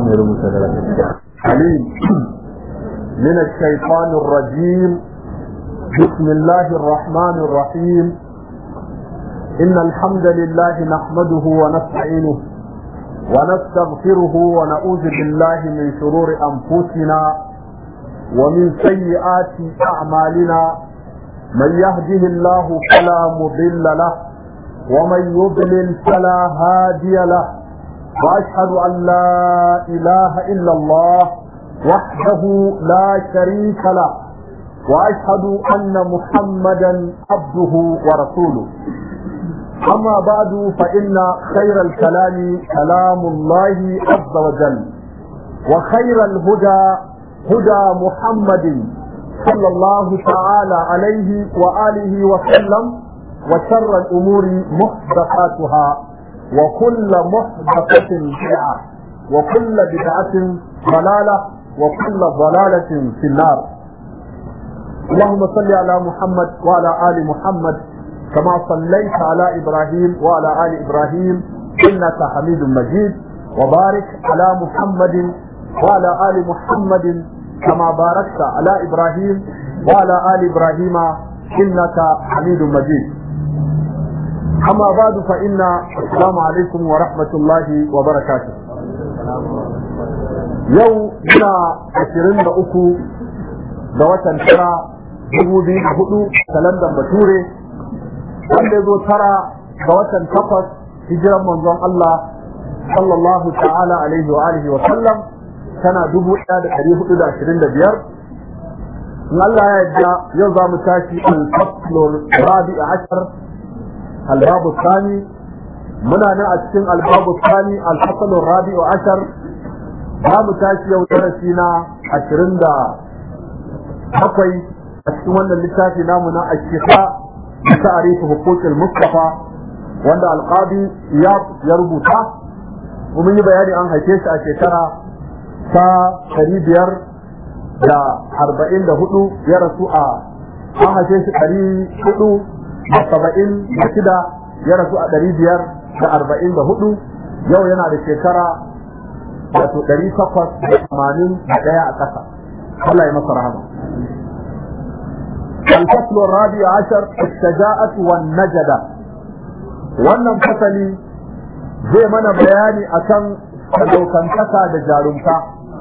عليم من الشيطان الرجيم. بسم الله الرحمن الرحيم. إن الحمد لله نحمده ونستعينه ونستغفره ونعوذ بالله من شرور أنفسنا ومن سيئات أعمالنا. من يهده الله فلا مضل له ومن يضلل فلا هادي له. وأشهد أن لا إله إلا الله وحده لا شريك له وأشهد أن محمدا عبده ورسوله. أما بعد فإن خير الكلام كلام الله عز وجل وخير الهدى هدى محمد صلى الله تعالى عليه وآله وسلم وشر الأمور محدثاتها وكل محدثة بدعة وكل بدعة ضلالة وكل ضلالة في النار. اللهم صل على محمد وعلى آل محمد كما صليت على إبراهيم وعلى آل إبراهيم إنك حميد مجيد. وبارك على محمد وعلى آل محمد كما باركت على إبراهيم وعلى آل إبراهيم إنك حميد مجيد. أما بعد فإن السلام عليكم ورحمة الله وبركاته. يوم هنا 23 ga watan tara 2004 kalandar Bature, wanda ya zo tara ga watan 8 hijiran manzon Allah sallallahu ta'ala alaihi wa alihi wa sallam tana 1425. in Allah ya yarda yau za mu tashi al-faslul rabi' ashar الباب الثاني. منا نأتين الباب الثاني الفصل الرابع عشر. باب تاشي وترسينا 20 bakwai a cikin wannan littafi namu na الشفاء بتعريف حقوق المصطفى wanda alqadi ya rubuta. mun yi bayani an haife shi a shekara ta 544 ya rasu an haife shi 476 ya rasu a 544. yau yana da shekara wato 881 a ƙasa. Allah ya masa rahama. الفصل الرابع عشر الشجاعة والنجدة. wannan fasali zai mana bayani akan sadaukantaka da jarumta.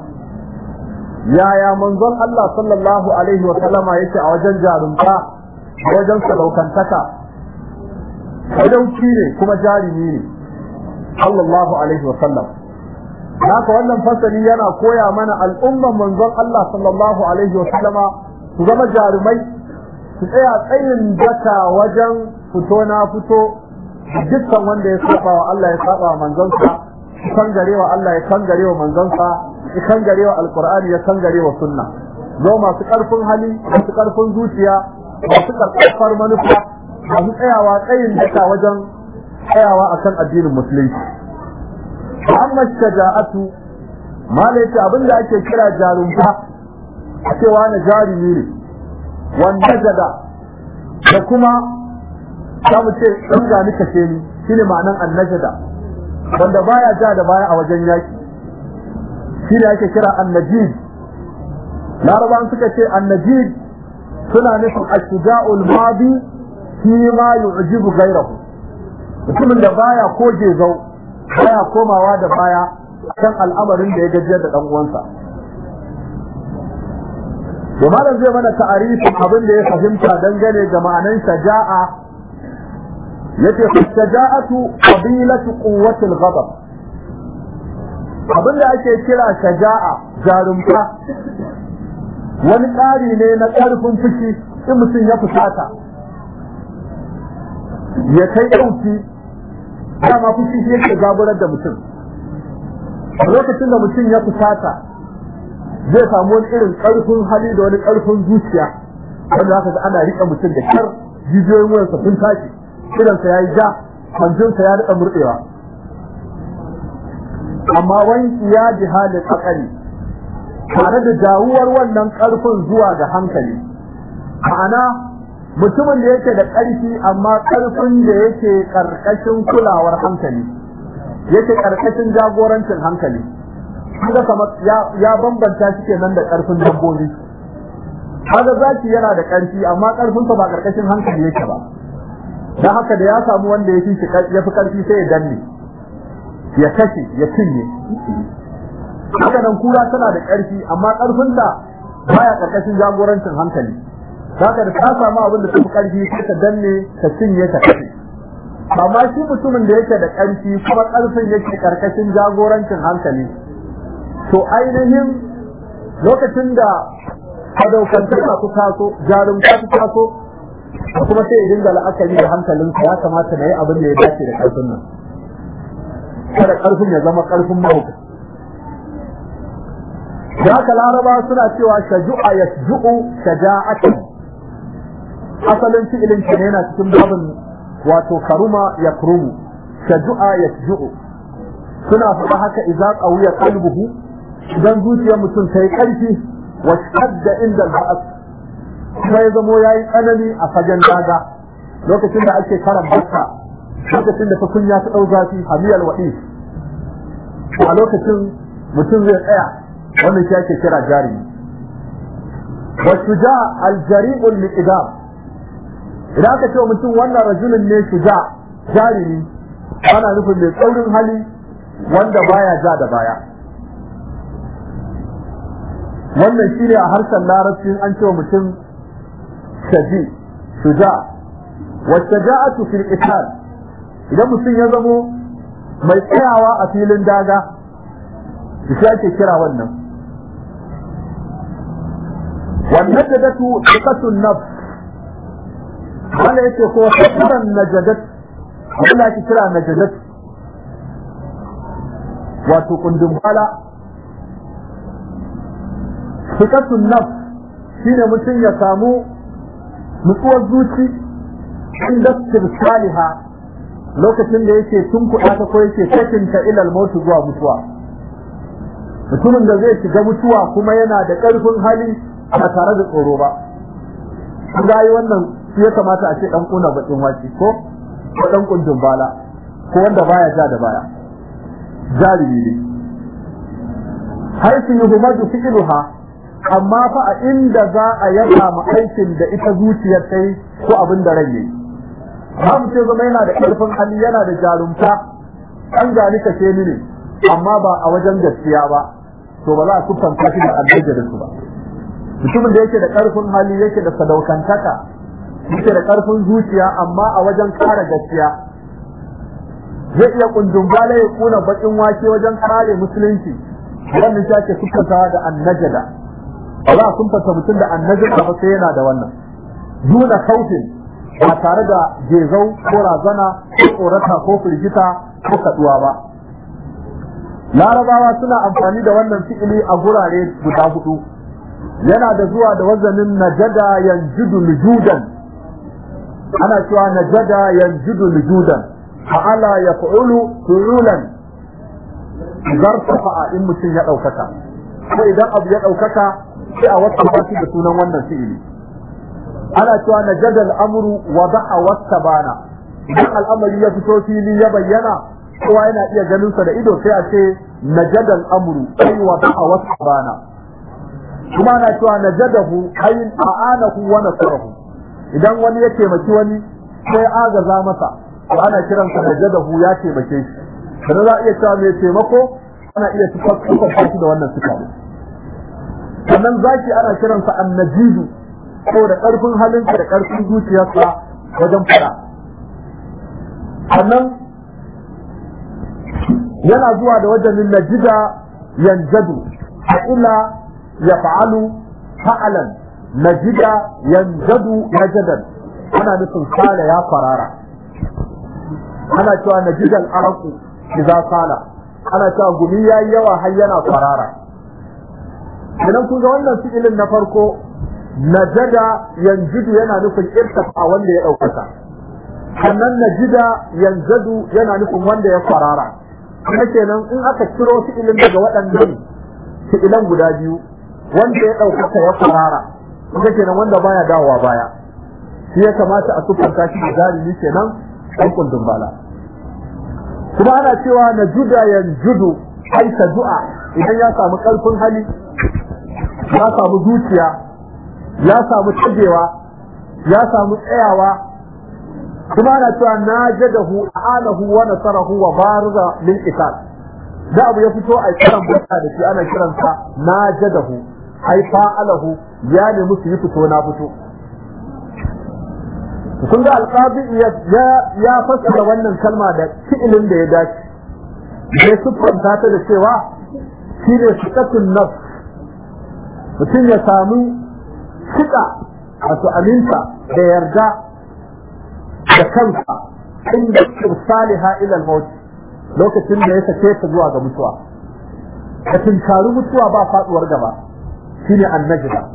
yaya manzon Allah sallallahu alaihi wa sallama yake a wajen jarumta, a wajen sadaukantaka? sadauki ne kuma jarumi ne sallallahu alaihi wa sallam. haka wannan fasali yana koya mana al'umman manzon Allah sallallahu alaihi wa sallama su zama jarumai, su tsaya tsayin daka wajen fito na fito dukkan wanda ya saba wa Allah ya saba wa manzonsa, kan garewa Allah ya kan garewa manzonsa, ya kan garewa alqur'ani ya kan garewa sunna. zo masu karfin hali, masu karfin zuciya, masu karfafar manufa, masu tsayawa tsayin daka wajen tsayawa akan addinin musulunci. amma shaja'atu malaita abinda ake kira jarumta, cewa na jarumi ne, wanda da kuma zamu ce dan ga nika ce ni shine ma'anan annajada, wanda baya ja da baya a wajen yaki, shine ake kira annajid. larabawan suka ce annajid suna nufin ashja'ul madi fi ma yu'jibu ghayrahu, mutumin da baya koje zau, baya komawa da baya kan al'amarin da ya gajiyar da dan uwansa. to malam zai mana ta'arifin abin da ya fahimta dangane ga ma'anan shaja'a. yace shaja'atu qabilatu quwwati al-ghadab. abin da ake kira shaja'a jarumta wani tsari ne na karfin fushi. in mutum ya fusata ya kai dauki, dama fushi shi yake zaburar da mutum. a lokacin da mutum ya fusata zai samu wani irin karfin hali da wani karfin zuciya wanda zaka ga ana rike mutum da kyar, jijiyoyin wuyansa sun tashi, idansa ya yi ja, hanjinsa ya daɗa murɗewa. amma wani ya ji halin akali tare da jawuwar wannan ƙarfin zuwa ga hankali. ma'ana mutumin da yake da ƙarfi amma ƙarfin da yake ƙarƙashin kulawar hankali, yake ƙarƙashin jagorancin hankali, kaga kamar ya bambanta shi kenan da karfin dabbobi. Kaga zaki yana da karfi amma karfin sa ba karkashin hankali yake ba. Dan haka da ya samu wanda ya fi karfi sai ya danne, ya kashe, ya cinye. Haka nan kura tana da karfi amma karfin ta baya karkashin jagorancin hankali. Haka da ta samu abin da tafi karfi sai ta danne, ta cinye, ta kashe. Amma shi mutumin da yake da karfi kuma karfin yake karkashin jagorancin hankali, to ainihin lokacin da sadaukantaka ku taso, jarumta ku taso, kuma sai ya dinga la'akari da hankalinsa, ya kamata da yi abin da ya dace da karfin nan. Kada karfin ya zama karfin mahaukaci. Da haka Laraba suna cewa shaju'a yasju'u shaja'atan. Asalin fi'ilin shi ne yana cikin babin wato karuma yakrumu, shaju'a yasju'u. Suna faɗa haka idza qawiya qalbuhu, idan zuciyar mutum ta yi ƙarfi wa shadda inda al-ba'as, kuma ya zamo yayi tsanani a fagen daga lokacin da ake karan barka, lokacin da tukunya ta dau zafi hamiyal wa'i, a lokacin mutum zai tsaya, wannan shi ake kira jarimi. wa shuja al-jari'u al-iqdam, idan aka ce mutum wannan rajulun ne shuja jarimi, ana nufin mai tsaurin hali wanda baya ja da baya. Wannan shi ne a harshen larabci an ce mutum shaji shuja. wa shaja'atu fil qital, idan mutum ya zamo mai tsayawa a filin daga, shi ake kira wannan. wannan jadatu thiqatun nafs, wanda yake ko tsaran najadat, wanda ake kira najadat wato kundin bala. Thiqatun nafs shine mutum ya samu nutsuwar zuci inda tirsaliha, lokacin da yake tunkuɗa ta ko yake sakinta ilal mautu zuwa mutuwa. Mutumin da zai shiga mutuwa kuma yana da ƙarfin hali ba tare da tsoro ba. Kun ga wannan shi ya kamata a ce dan kuna bakin waci ko dan kundin bala ko wanda baya ja da baya. Jarimi ne. Haisu yuhmadu fi'luha, amma fa a inda za a yaba ma aikin da ita zuciyar ta yi ko abin da rai yayi. Babu ce zama yana da ƙarfin hali, yana da jarumta, an gani ka ce ni ne, amma ba a wajen gaskiya ba, to ba za a siffanta shi da alhaji da su ba. Mutumin da yake da ƙarfin hali, yake da sadaukantaka, yake da ƙarfin zuciya, amma a wajen kare gaskiya zai iya kundin bala ya kuna bakin wake wajen kare musulunci, wannan shi ake siffantawa da annajada. Ba za a siffanta mutum da annajada ba sai yana da wannan. Duna kaufin, ba tare da gezau ko razana ko tsorata ko firgita ko kaduwa ba. Larabawa suna amfani da wannan fi'ili a gurare guda hudu. Yana da zuwa da wazanin najada yanjudu lujudan, ana cewa najada yanjudu lujudan, fa'ala yaf'ulu fu'ulan, zarfafa in mutum ya daukaka, ko idan abu ya daukaka sai a wata fashi da sunan wannan fi'ili. Ana cewa najada al-amru wa da'a wastabana, idan al'amari ya fito fili ya bayyana kowa yana iya ganin sa da ido sai a ce najada al-amru ay wa da'a wastabana. Kuma ana cewa najadahu ay a'anahu wa nasarahu, idan wani ya taimaki wani sai agaza masa, to ana kiransa najadahu, ya taimake shi. Kada za a iya cewa mai taimako, ana iya sifar shi da wannan sifa. Sannan zaki ana kiransa annajidu, ko da ƙarfin halinsa da ƙarfin zuciyarsa wajen fara. Sannan yana zuwa da wajen najida yanjadu, fa'ila ya fa'alu fa'alan, najida yanjadu najadan, ana nufin sala ya farara. Ana cewa najidan araku idza sala, ana cewa gumi yayi yawa har yana farara. Idan kun ga wannan fi'ilin na farko najada yanjidu yana nufin irtafa wanda ya daukaka, sannan najida yanjadu yana nufin wanda ya farara. Kuma kenan in aka ciro fi'ilin daga waɗannan fi'ilan guda biyu, wanda ya daukaka ya farara, kuma kenan wanda baya dawowa baya, shi ya kamata a sufanta shi da jarumi kenan ɗan kundin bala. Kuma ana cewa najuda yanjudu ai tadu'a idan ya samu ƙarfin hali, ya samu zuciya, ya samu tagewa, ya samu tsayawa, kuma ana cewa najadahu a'anahu wa nasarahu wa bariza lil qital. Da abu ya fito a kiran bata da shi ana kiransa najadahu, ai fa'alahu, ya nemi su yi fito na fito. Kun ga alqabi ya fassara wannan kalma da fi'ilin da ya dace. Sai siffanta ta da cewa shi ne shiqatun nafs, mutum ya samu shiƙa wato aminta da yarda da kansa inda irsaliha ila al-maut, lokacin da ya sake ta zuwa ga mutuwa. Ka tinkari mutuwa ba faduwar gaba, shine annajda.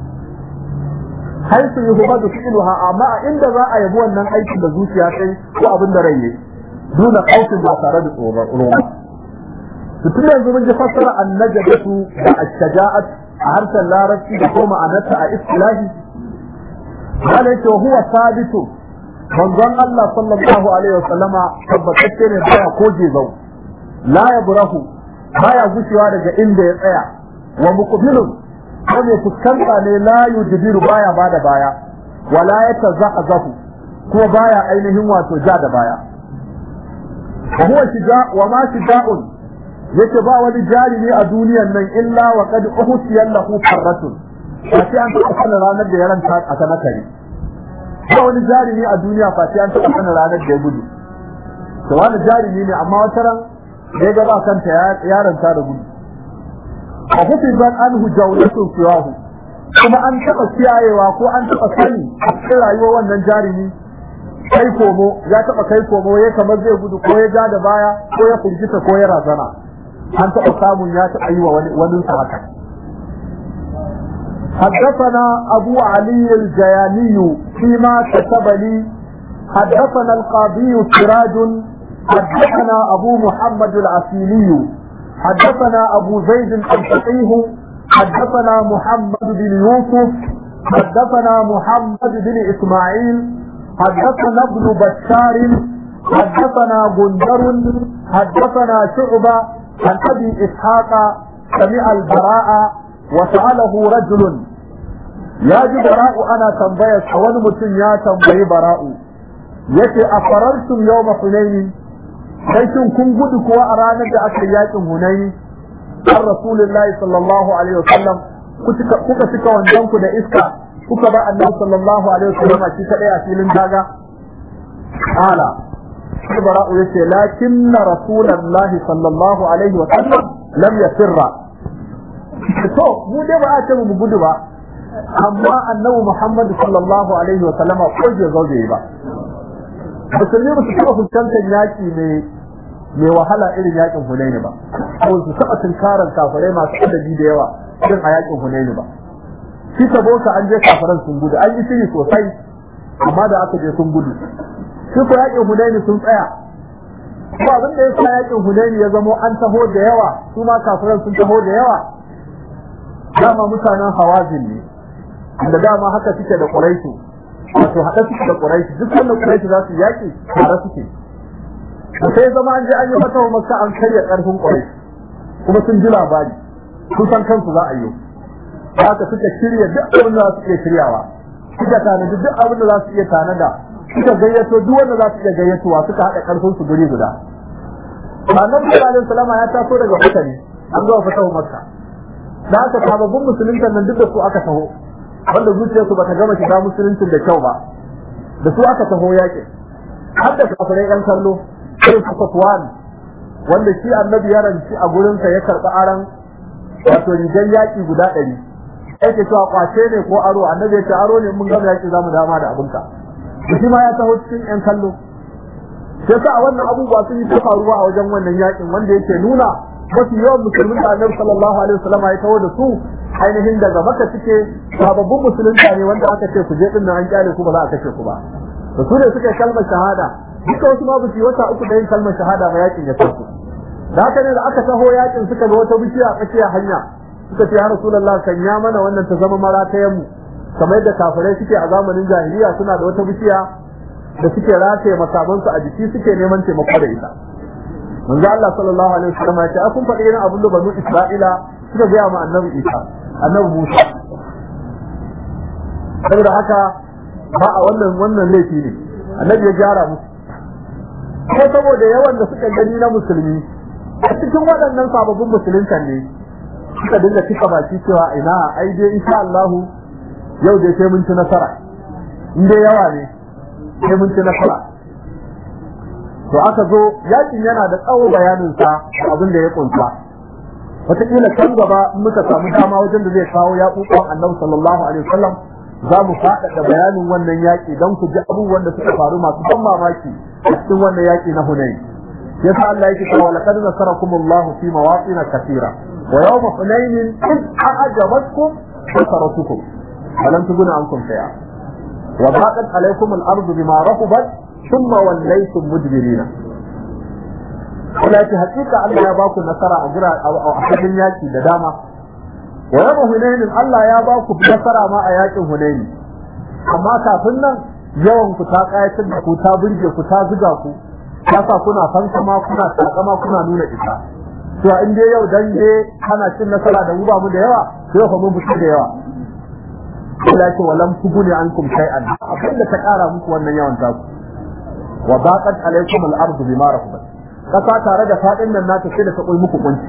haisu yuhbadu fi'luha, amma inda za a yabi wannan aikin da zuciya kai ko abin da rai yake duna kautin ba tare da tsoro. Tun yanzu mun ji fassara annajatu da ash-shaja'at a harshen larabci da kuma ma'anarta a istilahi. Wala yake huwa sabitu, manzon Allah sallallahu alaihi wasallama tabbatacce ne baya koje zau, la yabrahu, baya gushewa daga inda ya tsaya, wa muqbilun, ko ne fuskanta ne la yujbiru, baya bada baya, wala yatazahzahu, ko baya ainihin wato ja da baya. Huwa shija wa ma shija'un, yace ba wani jarumi a duniyar nan illa wa qad uhsiya lahu farratun, sai an taɓa sanin ranar da ya ranta a kanakare. Ba wani jarumi a duniya sai an taɓa sanin ranar da ya gudu. To wani jarumi ne, amma wata ran da ya gaba kanta ya ranta da gudu. A hufizan anhu jawlatun siyahu, kuma an taɓa kiyayewa ko an taɓa sani a cikin rayuwar wannan jarumi kai komo, ya taɓa kai komo, ya kamar zai gudu ko ya ja da baya ko ya firgita ko ya razana. An taɓa samun ya taɓa yi wa wani haka. حدثنا أبو علي الجياني فيما كتب لي، حدثنا القاضي سراج، حدثنا أبو محمد العسيلي، حدثنا أبو زيد الفقيه، حدثنا محمد بن يوسف، حدثنا محمد بن إسماعيل، حدثنا ابن بشار، حدثنا غندر، حدثنا شعبة عن أبي إسحاق سمع البراء وسأله رجل، يا براء أنا تنبيت أول متن يا تنبي براء، يتي أفررتم يوم حنين، كيتم كن قدك وأرانك أكريات حنين عن رسول الله صلى الله عليه وسلم، kuka cika wandanku da iska kuka ba annabi sallallahu alaihi wasallam a cikin daya filin daga. Ala bara'u yace lakinna rasulullahi sallallahu alaihi wasallam lam yasirra, to mu dai ba a ce mu gudu ba, amma annabi Muhammad sallallahu alaihi wasallam ko je zauje ba. Musulmi ba su taɓa fuskantar yaki mai wahala irin yakin Hunaini ba, ko su taɓa tunkaran kafirai masu adadi da yawa irin a yakin Hunaini ba. Shi boka an je kafiran sun gudu, an yi shiri sosai, amma da aka je sun gudu. Shi ko yakin Hunaini sun tsaya. Ko abin da ya sa yakin Hunaini ya zamo an taho da yawa, su ma kafiran sun taho da yawa. Dama mutanen Hawazin ne, da dama haka suke da Quraishi, wato haɗa suke da Quraishi, duk wanda Quraishi za su yaki tare suke. Da sai zama an je an yi fatawa Makka, an karya ƙarfin Quraishi, kuma sun ji labari, sun san kansu za a yi. Haka suka shirya duk abin da za su iya shiryawa, suka tanadi duk abin da za su iya tanada, suka gayyato duk wanda za su iya gayyatowa, suka haɗa ƙarfin su guri guda. Annabi sallallahu alaihi wasallam ya taso daga Makka ne, an zo fatawa Makka. Da haka sababbin musulunta nan duk da su aka taho, wanda zuciyarsu bata gama shiga musuluncin da kyau ba, da su aka taho yaƙi. Har da kafirai ƴan kallo, irin su Safwan, wanda shi annabi ya ranci a gurinsa ya karɓi aran wato rigar yaƙi guda 100. Yake cewa kwace ne ko aro, annabi ya ce aro ne, mun gama yaƙi zamu dama da abinka. Shi ma ya taho cikin ƴan kallo. Sai sa wannan abubuwa sun yi ta faruwa a wajen wannan yaƙin, wanda yake nuna mafi yawan musulmin da annabi sallallahu alaihi wasallam ya taho da su ainihin daga Makka suke, sababbin musulunta ne wanda aka ce ku je din nan an kyale ku ba za a kashe ku ba. To su ne suka kalmar shahada, duka wasu ma ba su yi wata 3 da yin kalmar shahada ba, yakin ya tafi. Da haka ne da aka taho yakin suka ga wata bishiya a tsakiyar hanya, suka ce ya Rasulullah kan ya mana wannan ta zama maratayen mu, kamar yadda kafirai suke a zamanin jahiliya, suna da wata bishiya da suke rataye makamansu a jiki, suke neman taimako da ita. manzo Allah sallallahu alaihi wasallam ya ce kun faɗi irin abin da banu Isra'ila suka ga ma annabi Isa annabi Musa saboda haka ba a wannan laifi ne annabi ya gyara musu ko saboda yawan da suka gani na musulmi a cikin waɗannan sababbin musulunta ne suka dinga cika baki cewa ina ai dai insha Allah yau dai sai mun ci nasara in dai yawa ne sai mun ci nasara to aka zo yakin yana da tsawo bayanin sa abin da ya kunsa wataƙila kan gaba muka samu dama wajen da zai kawo yaƙuƙan annabi sallallahu alaihi wasallam za mu faɗaɗa bayanin wannan yaƙi don ku ji abubuwan da suka faru masu ban mamaki a cikin wannan yaƙi na Hunayn yasa Allah yake cewa laqad nasarakumullahu fi mawaqin kathira wa yawma Hunayn id a'jabatkum kasaratukum falam tughni ankum shay'a wa baqat alaykum al-ardu bima rahabat thumma wallaytum mudbirina wallahi hakika Allah ya baku nasara a cikin yaƙi da dama wa yawma Hunayn Allah ya baku nasara ma a yaƙin Hunayn amma kafin nan yawan ku ta kayatar da ku ta burge ku ta zuga ku kasa kuna fankama kuna takama kuna nuna isa to in dai yau dan dai kana cin nasara da mu ba mu da yawa sai fa mun fito da yawa wallahi walam tuguni ankum shay'an abinda ta kara muku wannan yawan taku wa baqat alaykum al-ardu bima rahabat kasa tare da fadin nan nata sai da ta koyi muku kunci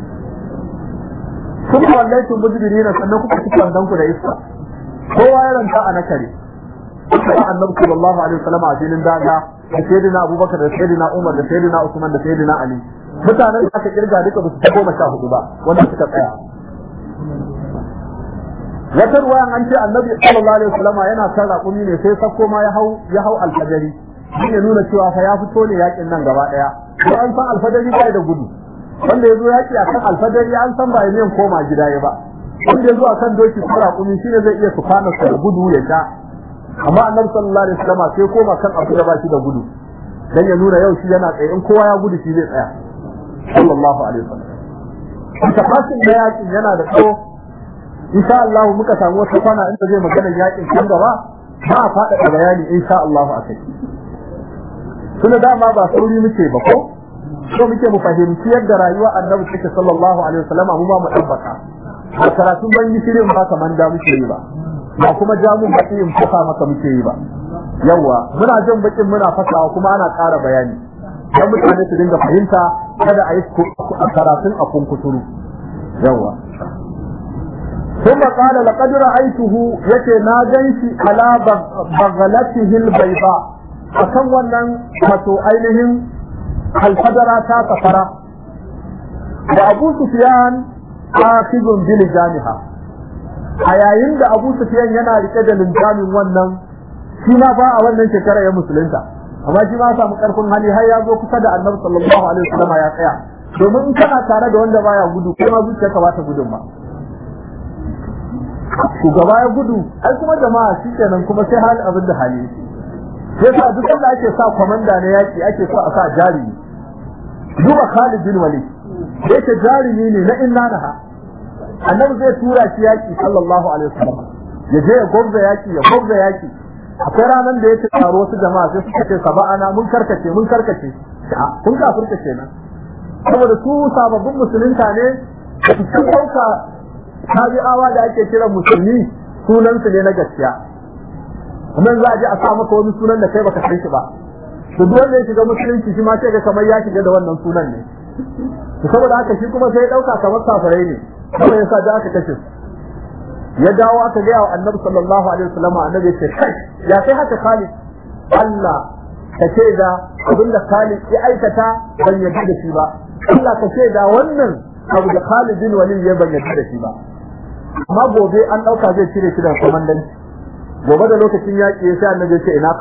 kun wallahi mujbirina sannan kuka ci dan ku da iska kowa ya ranta a nakare annabi sallallahu alaihi wasallam a filin daga da sayyidina Abubakar da sayyidina Umar da sayyidina Usman da sayyidina Ali mutanen da aka kirga duka ba su ta 14 ba wanda suka tsaya wata ruwayan an ce annabi sallallahu alaihi wasallam yana kan raƙumi ne sai sako ma ya hau alfajari shi ne nuna cewa fa ya fito ne yakin nan gaba daya ko an san alfajari bai da gudu wanda ya zo yaki akan alfajari an san ba yin koma gida ya ba wanda ya zo akan doki ko raƙumi shi ne zai iya sufana sa gudu ya sha amma annabi sallallahu alaihi wasallam sai koma kan abu da ba shi da gudu dan ya nuna yau shi yana tsaye in kowa ya gudu shi zai tsaya sallallahu alaihi wasallam tafasin da yakin yana da tsawo insha Allah muka samu wata kwana inda zai magana yakin kan gaba ba a faɗaɗa bayani insha Allah akai tunda dama ba sauri muke ba ko so muke mu fahimci yadda rayuwa annabi take sallallahu alaihi wasallam mu ma mu tabbata ba karatun ban yi shirin ba kaman da muke yi ba ba kuma jamun baki in fasa maka muke yi ba yawa muna jan bakin muna fasawa kuma ana ƙara bayani dan mutane su dinga fahimta kada a yi karatun a kunkuturu yawa ثم قال لقد رأيته يتي ناجنشي على بغلته البيضاء akan wannan wato ainihin alfadara ta safara da Abu Sufyan akizun bil jamiha a yayin da Abu Sufyan yana rike da linjamin wannan shi ma ba a wannan shekara ya musulunta amma shi ma samu karfin hali har ya zo kusa da Annabi sallallahu alaihi wasallam ya tsaya domin in kana tare da wanda baya gudu kuma zuciyarka ba ta gudun ba shugaba ya gudu ai kuma jama'a shikenan kuma sai hali abin da hali sai sa duk da ake sa komanda ne yaki ake so a sa jarimi duba Khalid bin Walid yake jarimi ne na inna naha annabi zai tura shi yaki sallallahu alaihi wasallam ya je ya gobza yaki akwai ranan da yake taro wasu jama'a sai suka ce saba'ana mun karkace kun kafirka kenan saboda su sababbin musulunta ne su dauka tabi'awa da ake kira musulmi sunan su ne na gaskiya kuma za a je a sa maka wani sunan da kai baka san shi ba to duk wanda ya shiga musulunci shi ma sai ga kamar ya shiga da wannan sunan ne to saboda haka shi kuma sai ya dauka kamar kafirai ne kuma yasa da aka kashe ya dawo aka ga Annabi sallallahu alaihi wasallam annabi ya ce kai ya kai haka Khalid Allah ka ce da abinda Khalid ya aikata ban yarda da shi ba Allah ka ce da wannan abu da Khalid bin Walid ya ban yarda da shi ba amma gobe an dauka zai cire shi da komandanci gobe da lokacin yaki ya sai annabi ya ce ina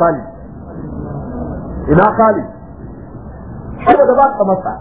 Khalid saboda ba ka masa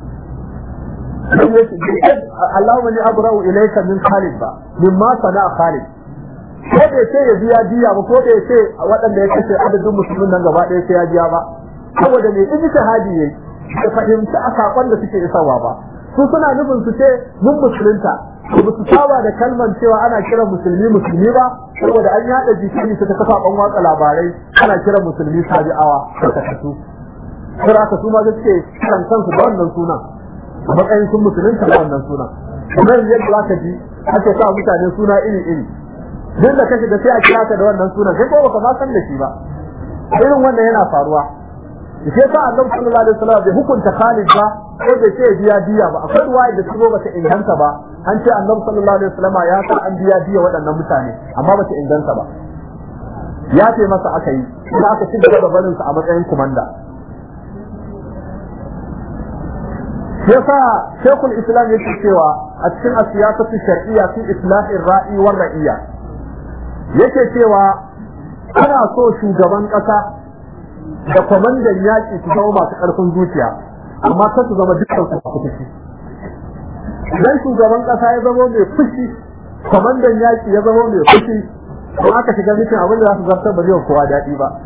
Allahumma ni abra'u ilayka min Khalid ba mimma sana'a Khalid ko da yace ya biya diya ba ko da yace waɗanda ya kace adadin musulmin nan gaba ɗaya sai ya biya ba saboda ne ijtihadi yayi da fahimta a sakon da suke isarwa ba su suna nufin su ce mun musulunta ba su saba da kalmar cewa ana kiran musulmi ba saboda an yada jikini su ta kafa ban watsa labarai ana kiran musulmi sabi'awa ta kasu sai aka su ma suke kan kansu da wannan sunan a matsayin sun musulunta da wannan sunan kamar yadda zaka ji ake sa mutane suna iri duk da kake da sai a kira ka da wannan sunan kai ko baka ma san da shi ba irin wannan yana faruwa sai sa Annabi sallallahu alaihi wasallam bai hukunta Khalid ba ko da ce biya diya ba akwai ruwaya da su ba ta inganta ba an ce Annabi sallallahu alaihi wasallam ya sa an biya diya waɗannan mutane amma ba ta inganta ba ya ce masa aka yi kuma aka ci gaba da barin sa a matsayin komanda yasa Sheikhul Islam yake cewa a cikin asiyasatu shar'iyya fi islahir ra'i war ra'iyya yake cewa ana so shugaban kasa da kwamandan yaƙi su zama masu ƙarfin zuciya amma kar su zama dukkan su fushi idan shugaban kasa ya zama mai fushi kwamandan yaƙi ya zama mai fushi to aka shiga mutum abin da za su zartar ba zai kowa daɗi ba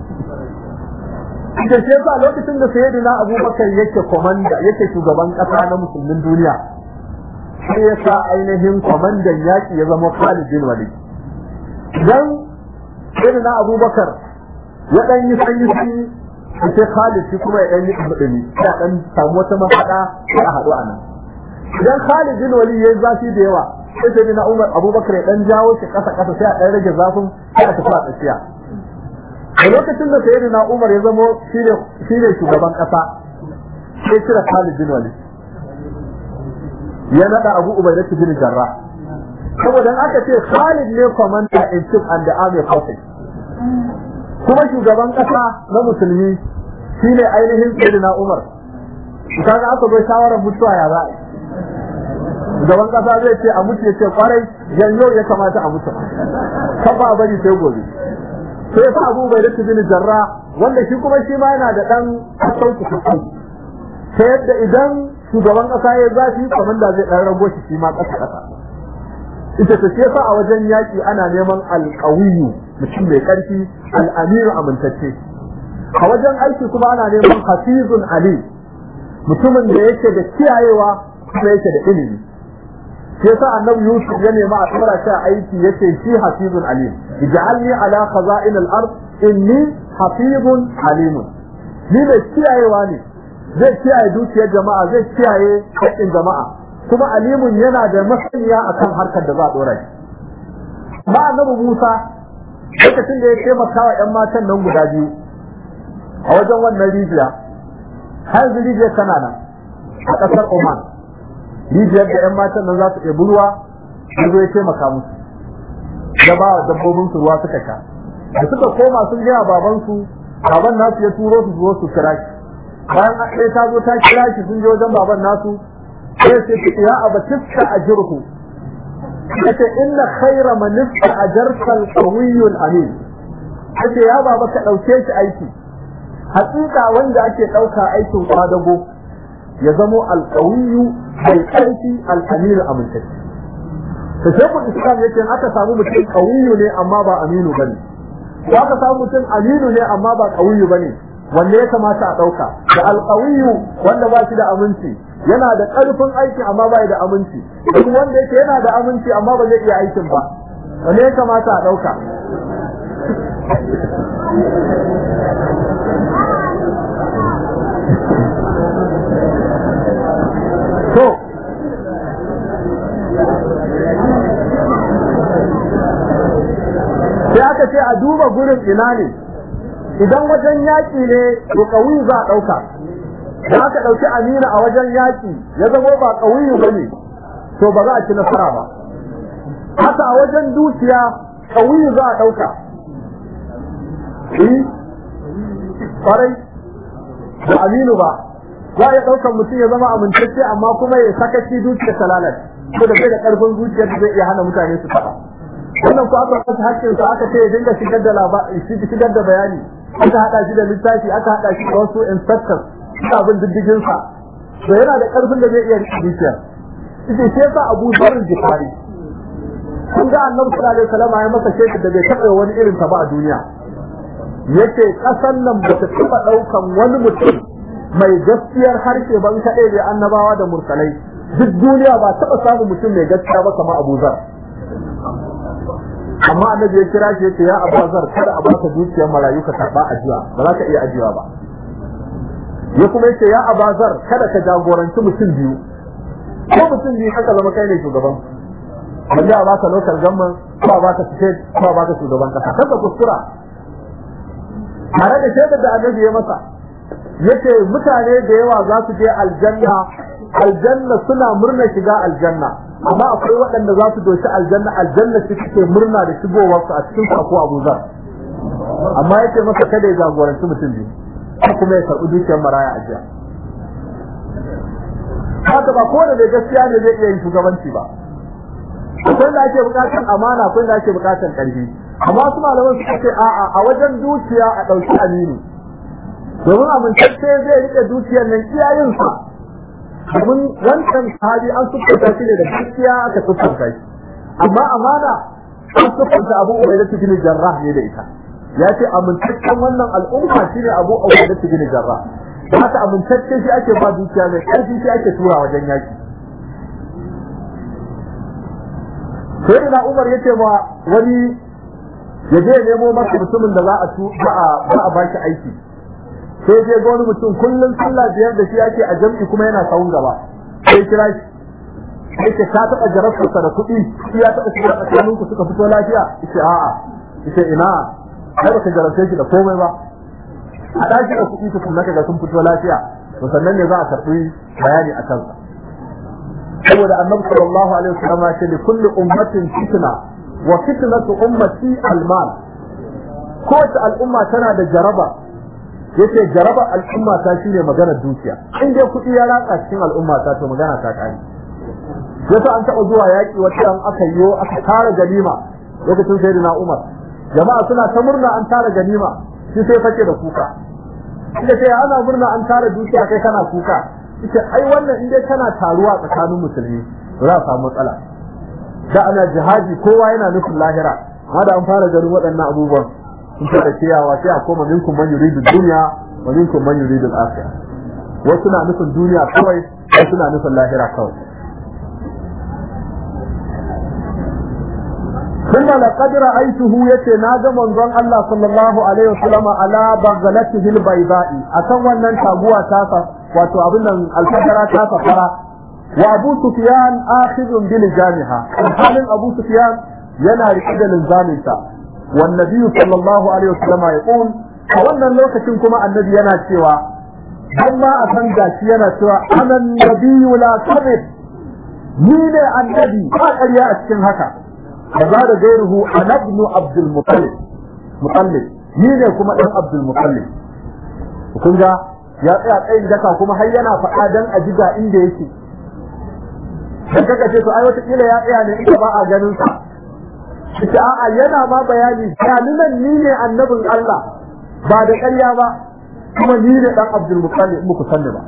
da shi yasa lokacin da sayyidina Abubakar yake komanda yake shugaban kasa na musulmin duniya sai ya sa ainihin komandan yaƙi ya zama Khalid bin Walid dan sayyidina Abubakar ya dan yi sanyi sai Khalid shi kuma ya dan yi abudani ya dan samu wata mafada a haɗu anan idan Khalid bin Walid yayi zafi da yawa sai sayyidina Abubakar ya dan jawo shi kasa sai a dan rage zafin sai a tafi a tsakiya a lokacin da sayyidina Umar ya zamo shine shugaban kasa sai kira Khalid bin Walid ya nada Abu Ubaidah bin Jarrah saboda aka ce Khalid ne commander in chief and the army forces kuma shugaban kasa na musulmi shine ainihin sayyidina Umar kaga aka bai shawarar mutuwa ya za shugaban kasa zai ce a mutu ya ce kwarai yanzu ya kamata a mutu kafa bari sai gobe sai fa Abu Ubaidah bin Jarrah wanda shi kuma shi ma yana da dan sauki sai yadda idan shugaban kasa ya zafi komanda zai dan rago shi ma kasa ita ce fa a wajen yaki ana neman alqawiyyu mutum mai karfi al-amir amintacce a wajen aiki kuma ana neman hafizun ali mutumin da yake da kiyayewa kuma yake da ilimi sai sa annabi Yusuf ya nemi a tsara shi aiki yace shi hafizun alim ij'alni ala khaza'in al-ard inni hafizun alim ni mai kiyayewa ne zai kiyaye dukiyar jama'a zai kiyaye haƙƙin jama'a kuma alimun yana da masaniya akan harkar da za a dora shi ma annabi Musa lokacin da ya taimaka wa ƴan matan nan guda biyu a wajen wannan rijiya har rijiyar tana nan a ƙasar Oman rijiyar da 'yan matan nan za su ɗebi ruwa ya zo ya taimaka musu da ba dabbobin su ruwa suka sha da suka koma sun gaya babansu baban nasu ya turo su zuwa su kira shi bayan ɗaya ta zo ta kira shi sun je wajen baban nasu sai sai su ya abatista ajruhu yace inna khayra man ajarta al-qawiyyu al-amin yace ya baba ka dauke shi aiki hakika wanda ake dauka aikin kwadago ya zamo al-qawiyyu bai karfi al-amir amintacce to sai ku islam yace aka samu mutum qawiyyu ne amma ba aminu bane ko aka samu mutum aminu ne amma ba qawiyyu bane wanda ya kamata a dauka da al-qawiyyu wanda ba shi da aminci yana da karfin aiki amma ba da aminci duk wanda yake yana da aminci amma ba zai iya aikin ba wanda ya kamata a dauka to sai aka ce a duba gurin ina ne idan wajen yaki ne to kawai za a dauka da aka dauki amina a wajen yaki ya zama ba kawai bane to ba za a ci nasara ba haka a wajen dukiya kawai za a dauka kwarai da aminu ba za a ɗaukar mutum ya zama amintacce amma kuma ya sakaci dukiya ta lalace ko da bai da ƙarfin zuciyar da zai iya hana mutane su faɗa wannan ko aka kasa hakkin sa aka ce ya dinga shigar da shigar da bayani aka hada shi da littafi aka hada shi da wasu inspectors suna bin diddigin sa to yana da ƙarfin da zai iya rike dukiya ita ce sa Abu Dharr Jifari kun ga Annabi sallallahu alaihi wasallam ya masa shekar da bai taɓa wani irin ta ba a duniya yace kasan nan ba ta taɓa ɗaukan wani mutum mai gaskiyar harshe ban kaɗai da annabawa da mursalai duk duniya ba taɓa samun mutum mai gaskiya ba kamar Abu Zar amma annabi ya kira shi yace ya Abu Zar kada a baka dukiyar marayu ka karba ajiya ba za ka iya ajiya ba ya kuma yace ya Abazar kada ka jagoranci mutum biyu ko mutum biyu haka zama kai ne shugaban wanda a baka local government ko a baka state ko a baka shugaban kasa kada kuskura tare da shaidar da annabi ya masa yace mutane da yawa za su je aljanna suna murna shiga aljanna amma akwai waɗanda za su doshi aljanna su suke murna da shigowar su a cikin sako Abu Zar amma yace masa kada ya jagoranci mutum biyu kuma ya karɓi dukiyar maraya a jiya haka ba kowane da gaskiya ne zai iya yin shugabanci ba akwai da ake bukatar amana akwai da ake bukatar ƙarfi amma su malaman suka ce a'a a wajen dukiya a ɗauki aminu domin amintacce zai rike dukiyar nan iyayensa domin wancan sahabi an sukunta shi ne da gaskiya aka sukunta shi amma amana an sukunta Abu Ubaidah bin Jarrah ne da ita ya ce amintaccen wannan al'umma shine Abu Ubaidah bin Jarrah haka amintacce shi ake ba dukiya mai ƙarfi shi ake tura wajen yaki sai da Umar yace ma wani ya je nemo masa mutumin da za a ba shi aiki sai je ga wani mutum kullum sallah biyar da shi yake a jam'i kuma yana sawun gaba sai kira shi sai ka taɓa jarabtarsa da kuɗi shi ya taɓa shiga tsakanin ku suka fito lafiya yace a'a yace ina kai baka jarabce shi da komai ba a dashi da kuɗi su kuma kaga sun fito lafiya to sannan ne za a karɓi bayani a kansa saboda annabi sallallahu alaihi wasallam ya ce li kulli ummatin fitna wa fitnatu ummati al-mal kowace al'umma tana da jaraba yace jaraba al'umma ta shine magana dukiya in dai kuɗi ya ratsa cikin al'umma ta to magana ta kare yasa an taɓa zuwa yaƙi wata an aka tara ganima lokacin sayyidina Umar jama'a suna ta murna an tara ganima shi sai fake da kuka ita ce ana murna an tara dukiya kai kana kuka ita ai wannan in dai kana taruwa tsakanin musulmi za a samu matsala da ana jihadi kowa yana nufin lahira amma da an fara ganin waɗannan abubuwan sun fara ciyawa sai a koma minkum man yuridu dunya wa minkum man yuridu al-akhirah wasu na nufin duniya kawai wasu na nufin lahira kawai ثم لقد رأيته يتي ناجا منظر الله صلى الله عليه وسلم على بغلته البيضاء أكن wannan taguwa tasa wato abin nan alfajara tasa fara wa Abu Sufyan akhidun bil jamiha halin Abu Sufyan yana rike da linzamin sa wan nabi sallallahu alaihi wasallam yaqul a wannan lokacin kuma annabi yana cewa amma a san gashi yana cewa anan nabiyyu la kadhib ni ne annabi ba ƙarya a cikin haka فزاد غيره انا ابن عبد المطلب ni ne kuma dan Abdul Muttalib kun ga ya tsaya tsayin daka kuma har yana faɗa dan a jiga inda yake dan kaga ce to ai wata kila ya tsaya ne inda ba a ganin sa shi a'a yana ma bayani kaliman ni ne annabin Allah ba da ƙarya ba kuma ni ne dan Abdul Muttalib muku sanni ba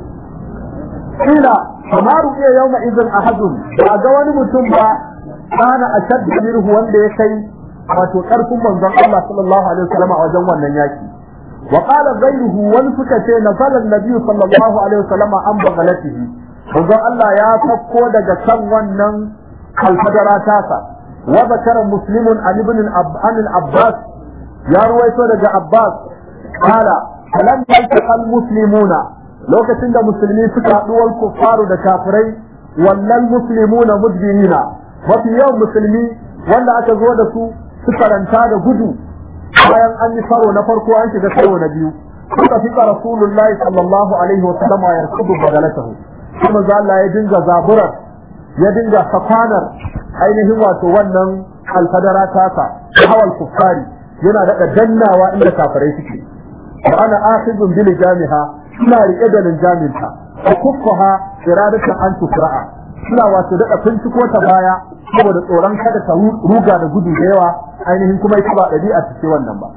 kila kamaru iya yawma idan ahadun ba ga wani mutum ba kana ashad minhu wanda ya kai wato karfin manzon Allah sallallahu alaihi wasallam a wajen wannan yaki wa qala ghayruhu wal fukate nazala an-nabi sallallahu alaihi wasallam an bagalatihi manzon Allah ya fakko daga kan wannan alfadara tasa wa zakara muslimun an ibn al-abbas ya ruwaito daga abbas qala lam yalqa al-muslimuna lokacin da musulmi suka haɗu wal kuffaru da kafirai wallal muslimuna mudbirina mafi yawan musulmi wanda aka zo da su ranta da gudu bayan an yi karo na farko an shiga karo na biyu suka fi rasulullahi sallallahu alaihi wa sallam ya yarkudu bagalatahu kuma za Allah ya dinga zaburar ya dinga safanar ainihin wato wannan alfadara tasa hawal kuffari yana daɗa dannawa inda kafirai suke wa ana akhidun bil jamiha ina riƙe da linjaminta wa kuffaha iradatan an tusra'a suna wato daɗa finciko ta baya saboda tsoron kada ta ruga da gudu da yawa ainihin kuma ita ba ɗabi'a ta ce wannan ba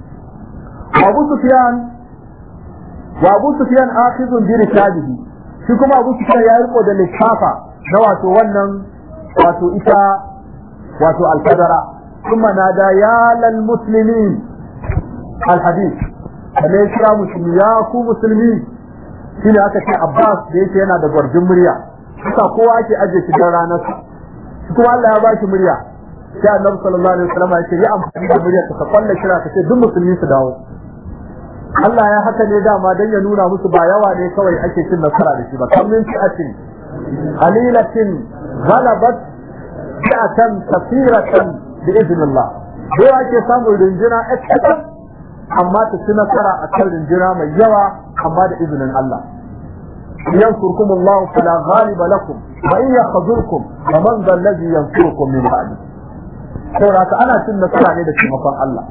Abu Sufyan akhizun bi rikabihi shi kuma Abu Sufyan ya riko da likafa na wato wannan wato ita wato al-qadara kuma nada ya lal muslimin al-hadith ne kira musulmi ya ku musulmi shine aka ce Abbas da yake yana da gwarjin murya haka kowa ake aje shi dan ranar kuma Allah ya ba shi murya sai Annabi sallallahu alaihi wasallam ya ce ya amfani da murya ka kwalla kira ka ce duk musulmi su dawo Allah ya haka ne dama dan ya nuna musu ba yawa ne kawai ake cin nasara da shi ba kam min fi'atin qalilatin ghalabat fi'atan kathiratan bi idnillah sai ake samun rinjina ɗaya amma ta ci nasara a kan rinjina mai yawa amma da izinin Allah yansurkum Allah fala ghaliba lakum wa in yakhzurkum faman dhal ladhi yansurukum min ba'di saboda ana cin nasara ne da taimakon Allah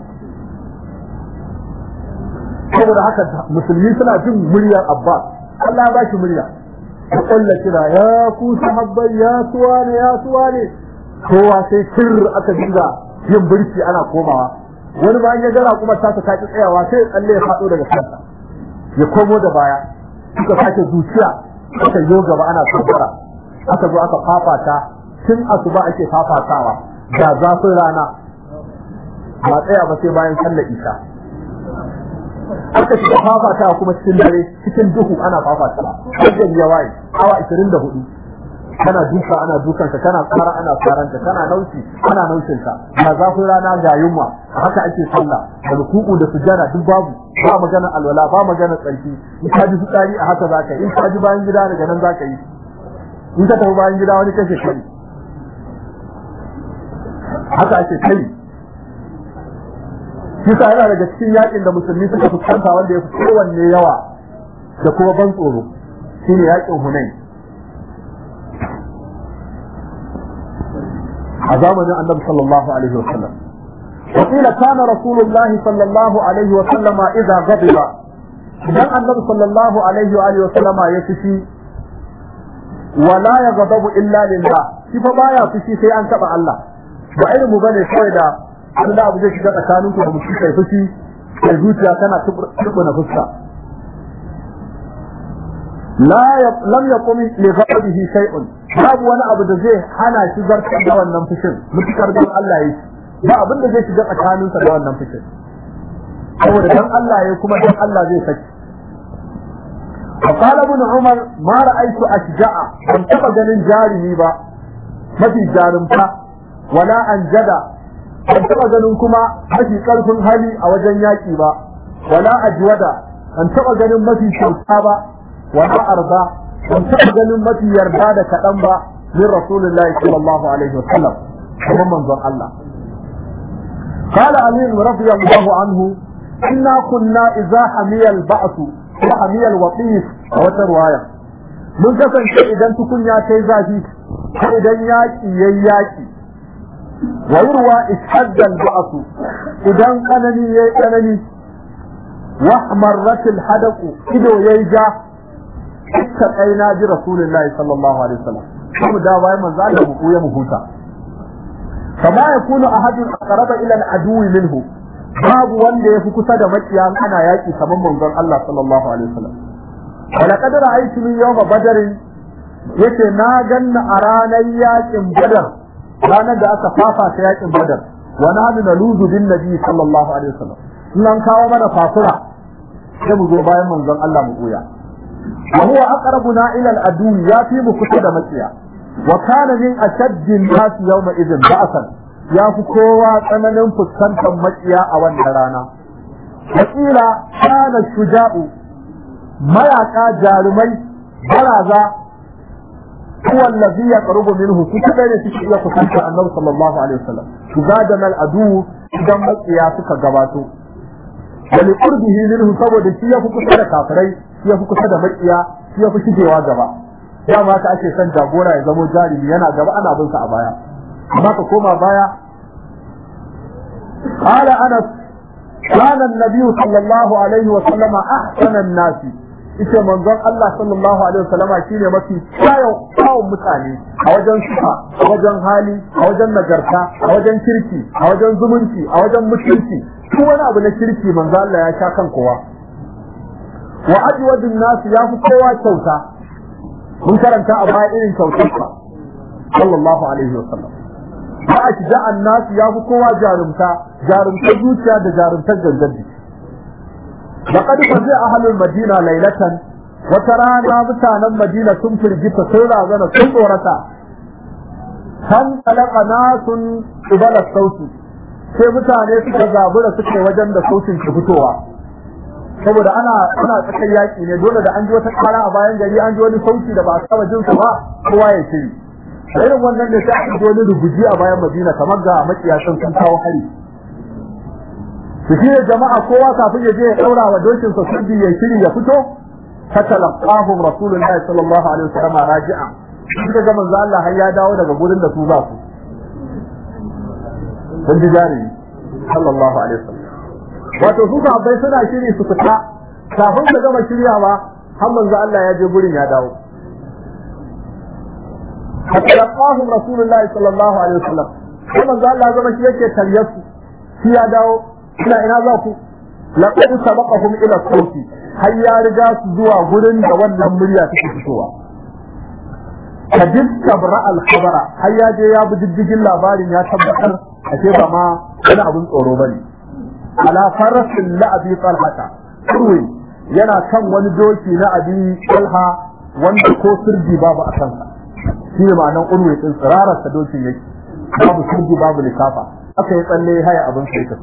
saboda haka musulmi suna jin muryar Abbas Allah ya bashi murya ya kulla kira ya ku sahabbai ya suwa ne kowa sai sirr aka dinga yin birki ana komawa wani bayan ya gara kuma ta saki tsayawa sai tsalle ya fado daga kansa ya komo da baya suka sake zuciya aka yo gaba ana tsara aka zo aka fafata tun asuba ake fafatawa da zafin rana ba tsaya ba sai bayan sallar isha aka shiga fafata kuma cikin dare cikin duhu ana fafata wajen ya waye awa 24 kana duka ana dukanka kana tsara ana tsaranka kana naushi ana naushinka ga zafin rana ga yunwa haka ake sallah da ruku'u da sujada duk babu ba magana alwala ba magana tsarki in ka ji fitsari a haka zaka yi in ka ji bayan gida daga nan zaka yi in ka tafi bayan gida wani kashe kai haka ake kai kisa yana daga cikin yakin da musulmi suka fuskanta wanda ya fi kowanne yawa da kuma ban tsoro shine yakin Hunain a zamanin Annabi sallallahu alaihi wa sallam wa qila kana rasulullahi sallallahu alaihi wa sallama idza ghadiba idan Annabi sallallahu alaihi wa sallama ya fushi wala yaghdabu illa lillah shi fa baya fushi sai an taba Allah ba irin mu bane kawai da Allah abu zai shiga tsakanin ku da mutum kai fushi sai zuciya tana turbuna fuska lam yaqum li ghadabihi shay'un babu wani abu da zai hana shi zartar da wannan fushin mutukar dan Allah yi ba abin da zai shiga tsakanin sa da wannan fushin saboda dan Allah ya kuma dan Allah zai saki فقال ابن عمر ما رأيت أشجع أن تبقى جنين جارمي با ما في جارمتا ولا أنجدا أن تبقى جنين كما ما في قلب هلي أو جنياكي با ولا أجودا أن تبقى جنين ما في شوكابا ولا أرضا أن تبقى جنين ما في يردادة كأنبا من رسول الله صلى الله عليه وسلم ومن منظر الله قال علي رضي الله عنه إنا كنا إذا حمي البعث وحمي الوطيس wata ruwaya mun kasance idan tukunya ta yi zafi ko idan yaki yayi yaki wa yurwa ishadda al-ba'su idan kanani yayi kanani wa ahmarat al-hadaq ido yayi ja kaina ji rasulullahi sallallahu alaihi wasallam kuma da bayan manzo Allah mu koya mu huta kama yakunu ahadun aqraba ila al-adu minhu babu wanda yafi kusa da makiya ana yaki kaman manzon Allah sallallahu alaihi wasallam ولقد رأيت من يوم بدر yace na ganna a ranar yakin badar ranar da aka fafa ta yakin badar wa nahnu naluzu bin nabi sallallahu alaihi wasallam nan kawo mana fafura sai mu zo bayan manzon Allah mu koya wa huwa aqrabuna ila al-adu ya fi mu kusa da makiya wa kana min ashaddi an-nas yawma idhin ba'san ya fi kowa tsananin fuskantar makiya a wannan rana wakila kana shuja'u mayaka jarumai baraza huwa allazi yaqrubu minhu su kada ne suke iya kusanta annabi sallallahu alaihi wasallam su gadan al-adu idan makiya suka gabato wali qurbihi minhu saboda shi ya fi kusa da kafirai shi ya fi kusa da makiya shi ya fi shigewa gaba ya ma ka ake san jagora ya zamo jarumi yana gaba ana bin sa a baya amma ka koma baya qala anas kana an-nabiy sallallahu alaihi wasallam ahsana an-nasi ita manzon Allah sallallahu alaihi wasallama shine mafi kyawun mutane a wajen sifa a wajen hali a wajen nagarta a wajen kirki a wajen zumunci a wajen mutunci duk wani abu na kirki manzon Allah ya sha kan kowa wa ajwadun nas ya fi kowa kyauta mun karanta a baya irin kyautarsa sallallahu alaihi wasallam wa ashja'an nas ya fi kowa jarumta zuciya da jarumtar gangan لقد فزع أهل المدينة ليلة وترانا متانا مدينة تنفرجت سورة زنا سورة فانطلق ناس قبل الصوت sai mutane suka zabura suke wajen da sautin ke fitowa saboda ana tsakan yaki ne dole da an ji wata kara a bayan gari an ji wani sauti da ba a saba jin sa ba kowa ya shiri irin wannan ne sai aka ji wani rubuji a bayan Madina kamar ga makiyasan sun kawo hari su shi jama'a kowa kafin ya je ya daura wa dokin sa sabbi ya shiri ya fito fatalaqahum rasulullahi sallallahu alaihi wasallam raji'an suka ga manzo Allah har ya dawo daga gurin da su za su kun ji jari sallallahu alaihi wasallam wato su sahabbai suna shiri su fita kafin su gama shiryawa har manzo Allah ya je gurin ya dawo fatalaqahum rasulullahi sallallahu alaihi wasallam sai manzo Allah ya zama shi yake taryasu shi ya dawo ina za ku laqad sabaqahum ila sauti har ya riga su zuwa gurin da wannan murya take fitowa kadib tabra al-khabara har ya je ya bi diddigin labarin ya tabbatar ashe ba ma wani abun tsoro bane ala farasin la abi talhata kurwi yana kan wani doki na abi talha wanda ko sirji babu a kansa shi ne ma'anar urwi din tsirarar sa dokin yake babu sirji babu likafa aka yi tsalle haya abin sai ka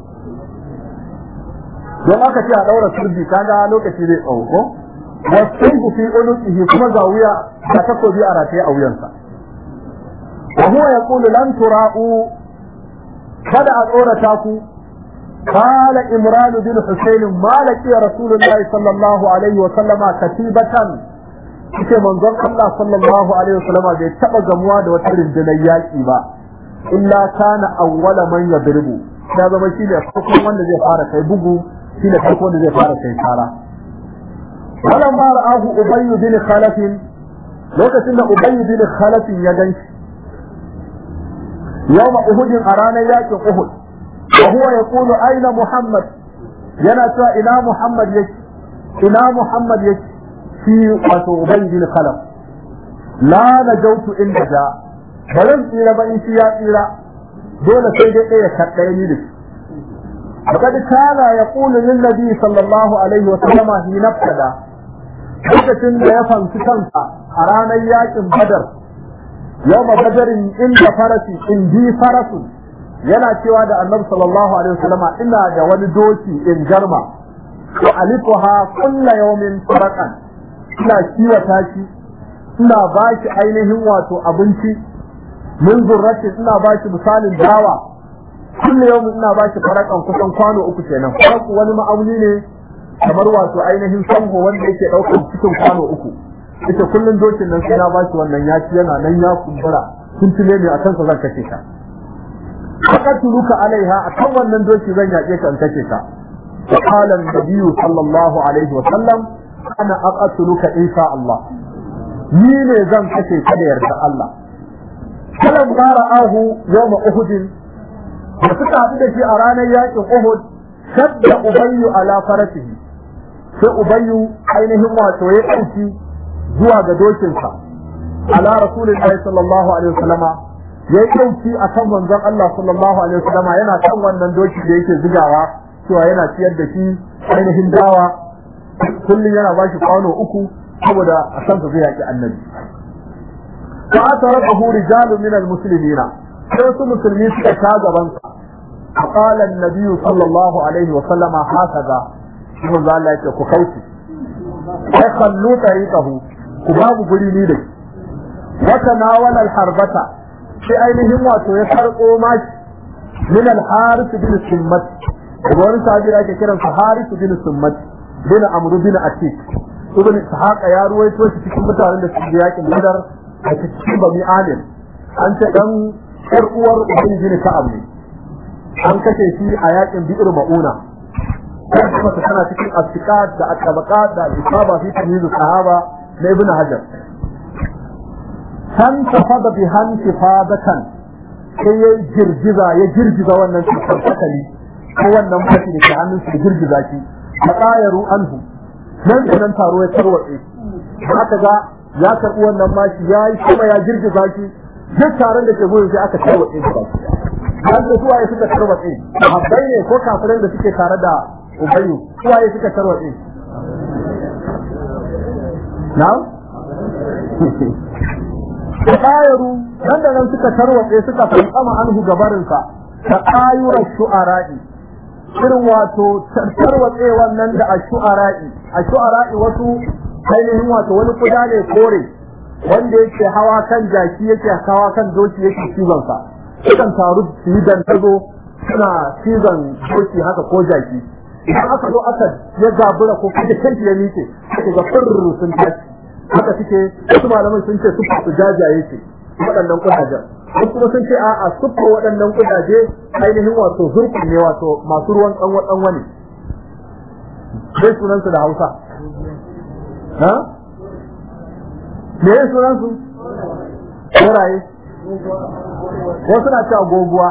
don aka ce a daura sirji kaga lokaci zai tsawo ko wasu fi unuqihi kuma ga wuya da takobi a rataye a wuyansa wa huwa yaqulu lan tura'u kada a tsorata ku قال إمران بن حسين ما لقي رسول الله صلى الله عليه وسلم كتيبة كما منظر الله صلى الله عليه وسلم bai taba gamuwa da wata rundunar yaki ba illa kana awwala man yadribu ya zama shi ne farkon wanda zai fara kai bugu shi ne farkon wanda zai fara kai kara wannan ma ra'ahu ubay bin khalaf lokacin da ubay bin khalaf ya ganshi yawma uhud a ranar yakin uhud وهو يقول أين محمد ينسى إلى محمد يك في أبي بن خلف لا نجوت إن جاء فلم إلى بإن إلى دون سيدة كتين لك وقد كان يقول للنبي صلى الله عليه وسلم حين ابتدى حدث يفهم سكنسا أرانا إياك بدر يوم بدر عند فرسي عندي فرس yana cewa da annabi sallallahu alaihi wasallam ina da wani doki in garma wa alifuha kullu yawmin farqan ina kiwata shi ina baki ainihin wato abinci min zurrati ina baki misalin dawa kullu yawmin ina baki farqan kusan kwano uku kenan farqu wani ma'auni ne kamar wato ainihin sango wanda yake daukar cikin kwano uku ita kullun dokin nan sai na baki wannan yaki yana nan ya kumbura tuntule ne akan sa zan kace ka فقتلك عليها أكون من دوشي بين يأتيك أن تكيك فقال النبي صلى الله عليه وسلم أنا أقتلك إن شاء الله مين زم تكيك ليرجع الله فلما رآه يوم أهد وفتح بدك أرانا يأتي أهد شد أبي على فرسه فأبي أينهم وتويقوتي زواج دوشنسا على رسول الله صلى الله عليه وسلم ya yi ɗauki a kan manzon Allah sallallahu alaihi wasallam yana kan wannan doki da yake zigawa cewa yana ciyar da shi ainihin dawa kullum yana ba shi kwano uku saboda a san zai yaki annabi fa atarahu rijalun min almuslimina sai su musulmi suka ta gaban sa qala an-nabi sallallahu alaihi wasallam hakaza shi manzo Allah ya ce ku kauce ai kallu tariqahu ku babu guri ni da wata nawala al-harbata sai ainihin wato ya karko maki min al-harith bin summat wani sahabi da ake kiran sa harith bin summat bin amr bin atik ibn ishaq ya ruwaito shi cikin mutanen da suke yakin badar a cikin bani alim an ce dan yar uwar ibn bin ka'ab ne an kace shi a yakin bi'r mauna kuma tana cikin asfiqat da at-tabaqat da al-isaba fi tamyiz sahaba na ibn hajar kan tafada bi hanti fadatan sai ya girgiza wannan cikin sakali ko wannan fati da ke hannun su girgiza shi maqayaru anhu nan taro ya tarwatse haka ga ya karbi wannan mashi yayi kuma ya girgiza shi duk taron da ke gurin sai aka tarwatse shi dan da suwaye suka tarwatse habbai ne ko kafirai da suke tare da ubayyu suwaye suka tarwatse na'am tayaru nan suka tarwatse suka fantsama anhu gabarinsa ta ayura shu'ara'i irin wato tarwatsewan nan da ashu'ara'i wasu ainihin wato wani kuda ne kore wanda yake hawa kan jaki yake hawa kan doki yake cizon sa sukan taru su yi dantazo suna cizon doki haka ko jaki idan aka zo aka ya zabura ko kaje kanki ya miƙe sai ga furru sun tashi haka suke wasu malaman sun ce su jajaye ce waɗannan kudajen wasu kuma sun ce a suffa waɗannan kudaje ainihin wato zurkun ne wato masu ruwan tsanwa ne sai sunansu da Hausa ha me ya sunansu koraye wasu na cewa goguwa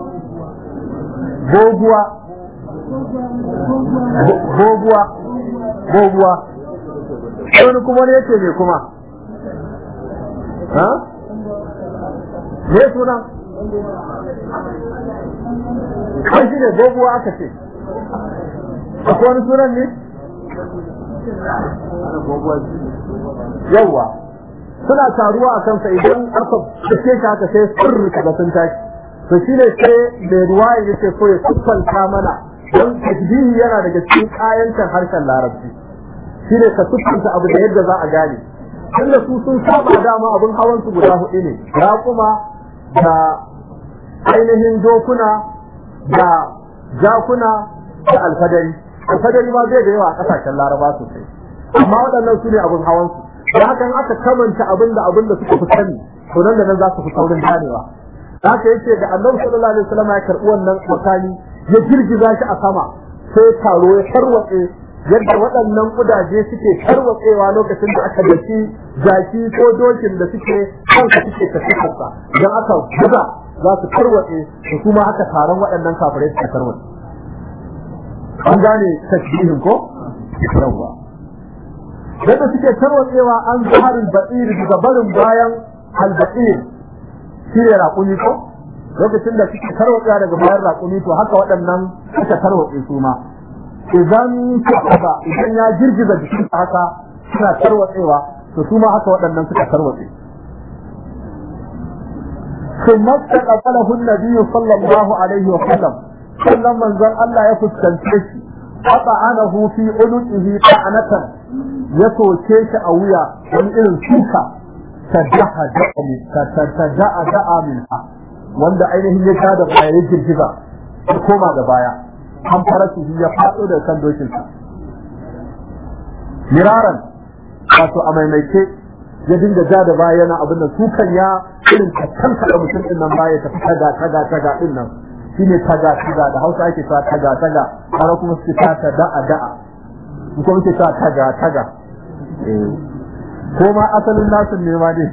wani kuma ne yake ne kuma ha me suna kai shi ne goguwa aka ce akwai wani sunan ne yawwa suna taruwa a kansa idan aka fice shi haka sai sirri kaga sun tashi to shi ne sai mai ruwaya yake so ya siffanta mana don tasbihi yana daga cikin kayancan harshen larabci shi ne ka siffanta abu da yadda za a gane tunda su sun saba dama abin hawan su guda hudu ne raƙuma da ainihin dokuna da jakuna da alfadari ma zai da yawa a kasashen laraba sosai amma waɗannan su ne abin hawan su da hakan aka kamanta abin da suka fi sani to nan da nan za su fi saurin ganewa haka yace da annabi sallallahu alaihi wasallam ya karɓi wannan makami ya girgiza shi a sama sai taro ya tarwatse yadda waɗannan kudaje suke tarwatsewa lokacin da aka daki jaki ko dokin da suke kanka suke tafiya idan aka buga za su tarwatse da kuma aka taron waɗannan kafirai suka tarwatse an gane tasbihin ko yawa yadda suke tarwatsewa an zaharin ba'ir daga barin bayan al-ba'ir shi ne raƙumi ko lokacin da suke tarwatsewa daga bayan raƙumi to haka waɗannan suka tarwatse su ma idan ya girgiza jikinsa haka suna tarwatsewa to su ma haka waɗannan suka tarwatse ثم استقبله النبي صلى الله عليه وسلم sannan manzon Allah ya fuskance shi ata'anahu fi unuqihi ta'anatan ya soke shi a wuya wani irin suka da'a minha wanda ainihin ya tada bayan girgiza ya koma da baya an fara su ya faɗo da kan dokinsa miraran wato a maimaice ya dinga ja da baya yana abin da sukan ya irin kanka da mutum din nan baya ta taga din nan shine taga da Hausa ake cewa taga har kuma su ta da'a ko muke cewa taga ko ma asalin nasu ne ma dai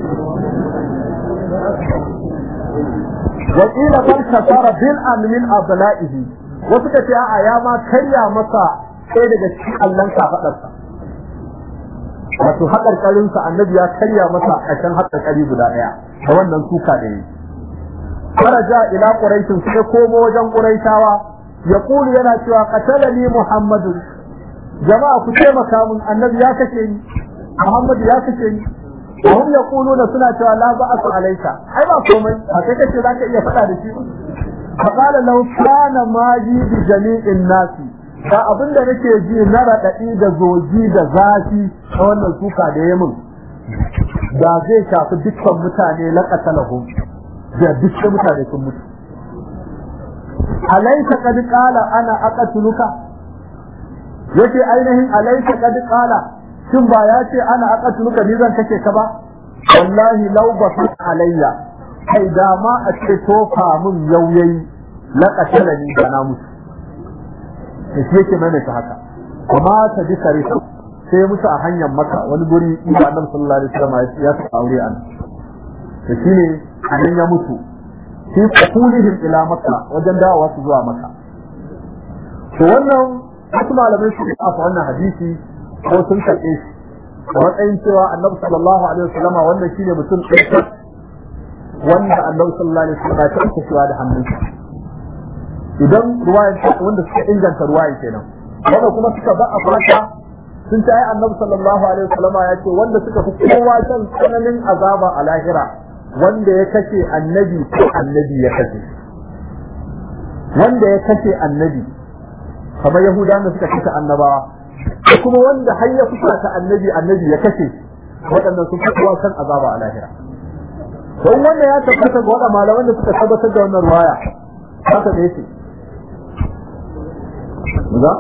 wa ila bal kasara bil min abla'ihi wasu ka ce a'a ya ma karya masa sai daga cikin allon kafadarsa wato haƙarƙarinsa annabi ya karya masa ƙarshen haƙarƙari guda ɗaya da wannan suka da yi faraja ila quraishin sai komo wajen quraishawa ya kulu yana cewa qatalani muhammadu jama'a ku taimaka min annabi ya kace ni muhammadu ya kace ni wahum yaquluna suna cewa la ba'su alayka ai ba komai a kai kace zaka iya faɗa da shi faqala law kana maji bi jami'in nasi da abinda nake ji na radadi da zoji da zafi a wannan suka da yayin da zai shafi dukkan mutane laqatalahu da dukkan mutane sun mutu alayka qad qala ana aqatuluka yace ainihin alayka qad qala shin ba ya ce ana aqatuluka ni zan kace ka ba wallahi law basu alayya kai da ma a ce tofa mun yauyayi laqatalani da na mutu shi yake mai ta haka kuma ta bi sarisa sai musu a hanyar Makka wani guri inda Annabi sallallahu alaihi wasallam ya ta aure an to shine anan ya mutu shi kulihim ila Makka wajen dawowa su zuwa Makka to wannan wasu malamai su a wannan hadisi ko sun kace shi a matsayin cewa Annabi sallallahu alaihi wasallam wannan shine mutum ɗaya wanda Annabi sallallahu alaihi wasallam ya ta cewa da hannunsa idan ruwayan wanda suka inganta ruwayan kenan wanda kuma suka ba a fata sun ce ai Annabi sallallahu alaihi wasallam ya ce wanda suka fi kowa kan tsananin azaba a lahira wanda ya kace annabi ko annabi ya kace wanda ya kashe annabi kamar yahudawan da suka kashe annabawa da kuma wanda har ya fusata annabi ya kashe waɗannan sun fi kowa kan azaba a lahira don wanda ya tabbata ga waɗanda malaman da suka tabbatar da wannan ruwaya haka da yake za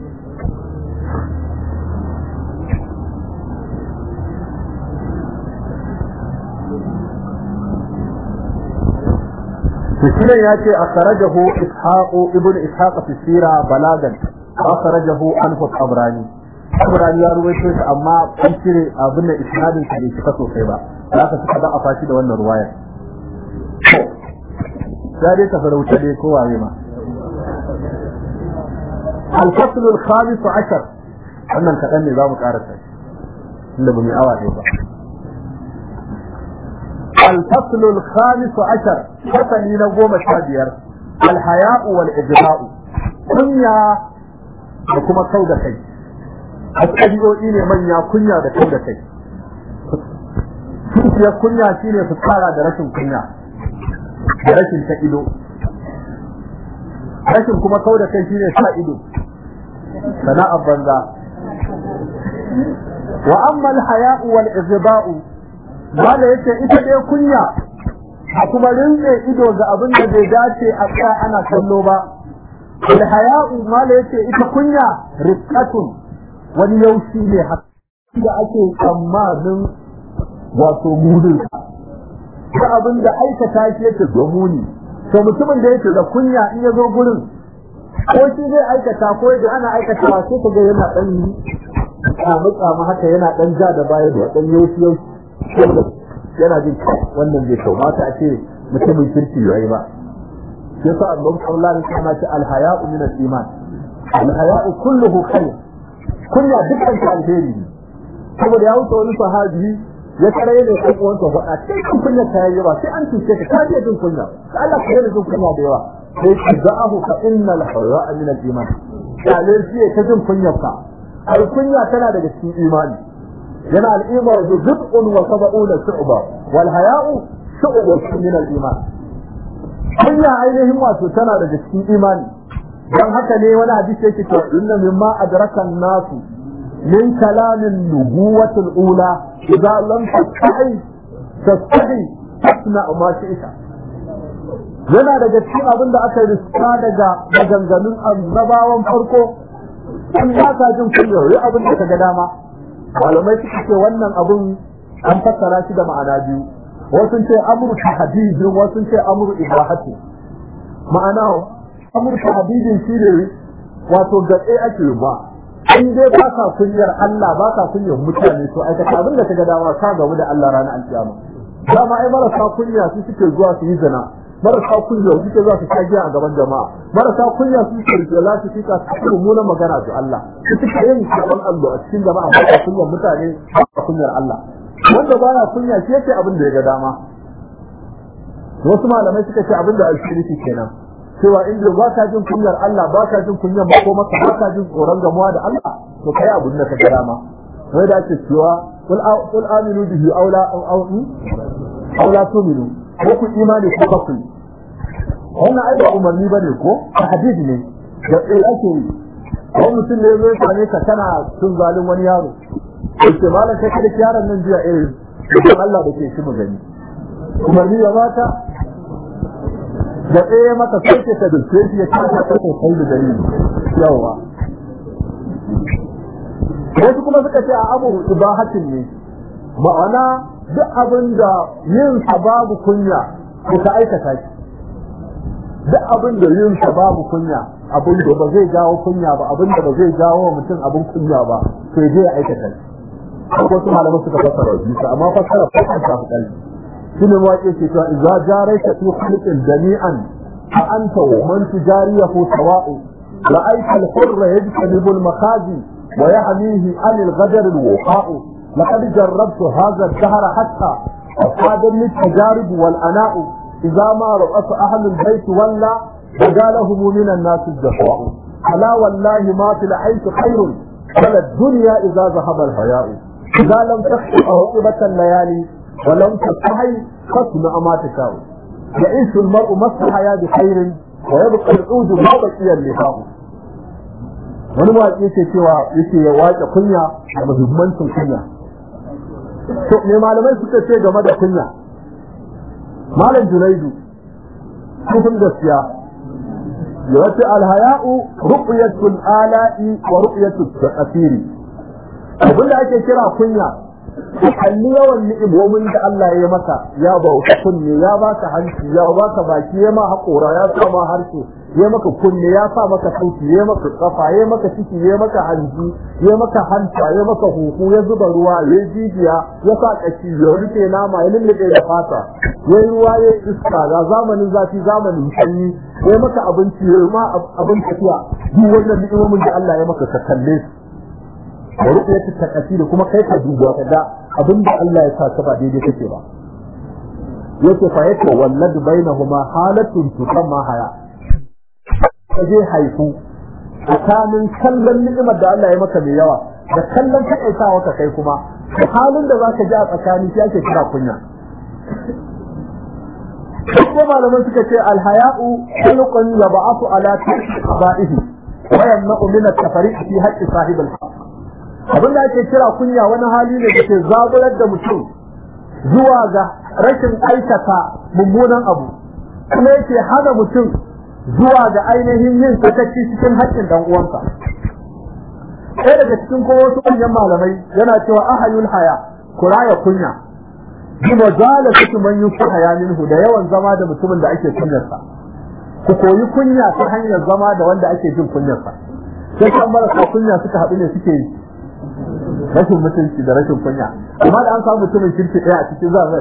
Fisinan ya ce akhrajahu Ishaq ibn Ishaq fi sira balagan akhrajahu Anfu Tabrani ya ruwaito shi amma an cire abin da isnadin sa bai cika sosai ba haka suka da afashi da wannan ruwaya sai dai ta farauta dai ko waye ma al-fasl al-khamis 'ashar wannan kadan ne zamu karanta inda bamu awa dai ba الفصل الخامس عشر فصل نقوم الشابير الحياء والإجراء كنيا وكما كودة كي أتأجئوا إلي من يا كنيا دا كودة كي يا كنيا شيني فتارة درشن كنيا درشن تأيدو درشن كما كودة كي شيني تأيدو سناء البنزا وأما الحياء والإجراء wanda yake ita dai kunya a kuma rinse ido ga abin da bai dace a tsaya ana kallo ba al haya'u mala yake ita kunya rizqatun wani yaushi ne da ake tsammanin wato gudun da abin da aikata shi yake domuni to mutumin da yake da kunya in ya zo gurin ko shi zai aikata ko da ana aikata sai ka ga yana dan tsama haka yana dan ja da baya da dan yaushi yana jin wannan zai kamata a ce mutumin kirki yayi ba sai sa Allah sallallahu alaihi wasallam ce al-haya'u min al-iman al-haya'u kulluhu khair kunya dukkan ta alheri ne saboda ya wuce wani sahabi ya kare ne sai uwansa faɗa sai kan kunya ta yi ba sai an tuce ka ka je jin kunya Allah ka yi jin kunya da yawa sai ki za'ahu fa innal haya'a min al-iman kalin shi ta jin kunyarka al-kunya tana daga cikin imani yana al'imar da zub'un wa saba'una shu'ba wal haya'u shu'bun min al-iman kunya ainihin wato tana daga cikin imani dan haka ne wani hadisi yake cewa inna mimma adraka an-nasu min kalamin nubuwatul ula idza lam tastahi tasna ma shi'ta yana daga cikin abin da aka riska daga maganganun annabawan farko in ba ka jin kunya yi abin da kaga dama malamai suka ce wannan abun an fassara shi da ma'ana biyu wasu ce amru tahdidin wasu ce amru ibahati ma'ana amru tahdidin shi ne wato gaɗe ake ba in dai ba ka kunyar Allah ba ka kunyar mutane to aikata abin da kaga dama ka gamu da Allah ranar alkiyama dama ai marasa kunya su suke zuwa su yi zina marasa kunya su suke zuwa su kagiya a gaban jama'a marasa kunya su suke rike za su fika su mummunan magana ga Allah su suke yin sabon Allah a cikin jama'a ba kunyar mutane ba kunyar Allah wanda baya kunya shi yake abin da ya ga dama wasu malamai suka ce abin da alshiriki kenan cewa in ba ka jin kunyar Allah ba ka jin kunyar makomaka ba ka jin tsoron gamuwa da Allah to kai abin da ka ga dama wai da ake cewa qul aminu bihi aw la tu'minu ko ku imani ko kafu wannan ai ba umarni bane ko hadisi ne da ake yi ko mutum ne zai same ka kana tun zalin wani yaro sai malan kai da yaron nan jiya dan Allah da ke shi mu gani umarni ya mata da maka sai ka dace shi ya kafa ta kai da dalili yawa wasu kuma suka ce a abu ibahatin ne ma'ana duk abin da yin babu kunya ko ka aikata shi duk abin da yin babu kunya abin da ba zai jawo kunya ba abin da ba zai jawo mutum abin kunya ba to je ya aikata shi ko su malamai suka fassara shi amma fassara ta fi kalli shine wace ce to idza jaraita fi khalqin jami'an fa anta wa man tujariyahu sawa'u ra'aita al-hurra yajtanibu al-makhazi wa yahmihi 'an al-ghadar al-wuqa'u لقد جربت هذا الدهر حتى أصادني التجارب والأناء إذا ما رأت أهل البيت ولا وقالهم من الناس الجفاء ألا والله ما في العيش خير ولا الدنيا إذا ذهب الحياء إذا لم تخشى عقبة الليالي ولم تستحي فاصنع ما تشاء يعيش المرء ما الحياة بخير wa yabqa al-udu ma baqiya al-lihahu. Wani mawaƙi yake cewa yake ya waƙe kunya da muhimmancin kunya. To me malamai suka ce game da kunya? Malam Junaidu kufin gaskiya ya wace alhaya'u ru'yatul ala'i wa ru'yatul ta'thiri. Abinda ake kira kunya kalli yawan ni'imomin da Allah ya maka, ya bauta kunne, ya baka hanci, ya baka baki, ya ma haƙora, ya sa ma harshe, ya maka kunne, ya sa maka sauti, ya maka kafa, ya maka ciki, ya maka hanji, ya maka hanta, ya maka huhu, ya zuba ruwa, ya jijiya, ya sa kashi, ya rike nama, ya lullube da fata, ya yi ruwa, ya iska, ga zamanin zafi, zamanin sanyi, ya maka abinci, ya ma abin tafiya, duk wannan ni'imomin da Allah ya maka ka kalle su. Da ru'yatu takasiri kuma kai ka duba ka ga abinda Allah ya sa ka ba daidai kake ba. Yake fa yake wallad bainahuma halatun tusamma haya. Kaje haifu tsakanin kallon ni'imar da Allah ya maka mai yawa da kallon takaitawa ka kai kuma halin da zaka ji a tsakanin shi ake kira kunya. Kuma malaman suka ce alhaya'u khuluqun yab'athu ala tabi'ihi wa yamna'u min at-tafriq fi haqqi sahib al-haqq. Abin da ake kira kunya wani hali ne da ke zaburar da mutum zuwa ga rashin aikata mummunan abu kuma yake hana mutum zuwa ga ainihin yin sakaci cikin haƙƙin dan uwansa. Ɗaya daga cikin kuma wasu manyan malamai yana cewa ahayul haya kuraya kunya bi majalatu man yusu haya minhu da yawan zama da mutumin da ake kunyarsa. Ku koyi kunya ta hanyar zama da wanda ake jin kunyarsa. Sai kan marasa kunya suka haɗu ne suke yi rashin mutunci da rashin kunya, amma da an samu mutumin kirki ɗaya a cikin zazar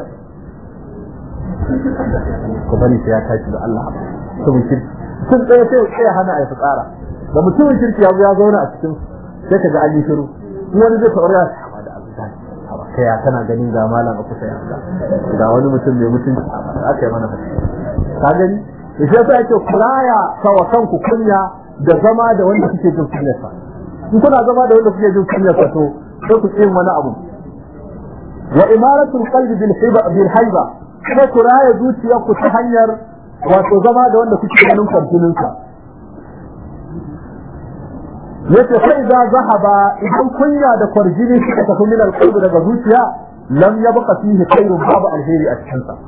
ku bari sai ya tashi da Allah mutumin kirki sun ɗaya sai ya hana a yi fitsara da mutumin kirki ya zauna a cikin sai ka ga an yi shiru wani zai faɗa ya sama da abu kai ya kana ganin ga malam a kusa ya ga wani mutum mai mutunci aka yi mana ka gani da shi yasa yake kuraya kawa kanku kunya da zama da wanda kuke jin kunyarsa. In kuna zama da wanda kuke jin kunyarsa to sai ku yin wani abu. Wa imaratul qalbi bil haiba kuma ku raya zuciyarku ta hanyar wato zama da wanda kuke ganin kwarjinin sa. Yace fa idza zahaba idan kunya da kwarjini suka tafi min al-qalbi daga zuciya lam yabqa fihi khairun babu alheri a cikin sa.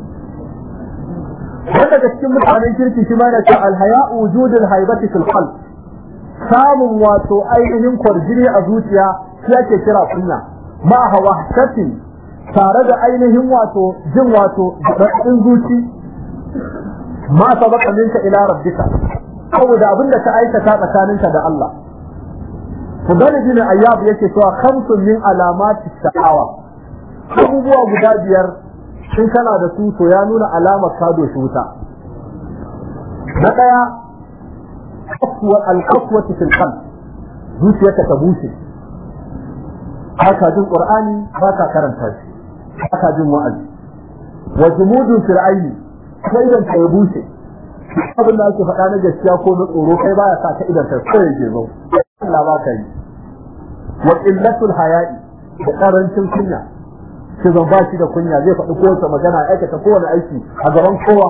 Wanda da cikin mutanen kirki shi ma yana cewa al-haya'u wujudul haibati fil qalb. Samun wato ainihin kwarjini a zuciya shi ake kira kunya ma hawa shatin tare da ainihin wato jin wato daɗin zuci ma sabaka minka ila rabbika saboda abin da ka aikata tsakaninka da Allah. Fudal bin Ayyab yake cewa khamsun min alamati sha'awa abubuwa guda biyar shin kana da su to ya nuna alamar ka doshi wuta. Na ɗaya al-qaswa fil qalb zuciyarka ta bushe haka jin qur'ani ba ka karanta shi haka jin wa'azi wa jumudun fil ayni sai dan ka bushe abin da ake faɗa na gaskiya ko na tsoro kai baya sa ka idan ka tsaye ke zo Allah ba ka yi wa illatul haya'i da karancin kunya shi zan ba shi da kunya zai faɗi kowace magana aikata kowane aiki a gaban kowa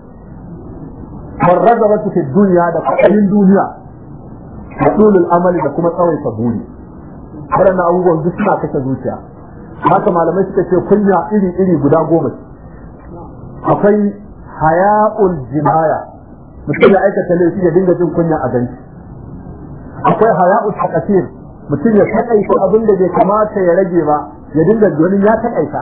والرغبة في الدنيا ده فقين دنيا وطول الأمل ده كما تسوي صبوري waɗannan abubuwan duk suna kashe zuciya haka malamai suka ce kunya iri guda 10 akwai haya'ul jinaya mutum ya aikata laifi ya dinga jin kunya a ganci akwai haya'ul takasir mutum ya takaita abin da bai kamata ya rage ba ya dinga ganin ya takaita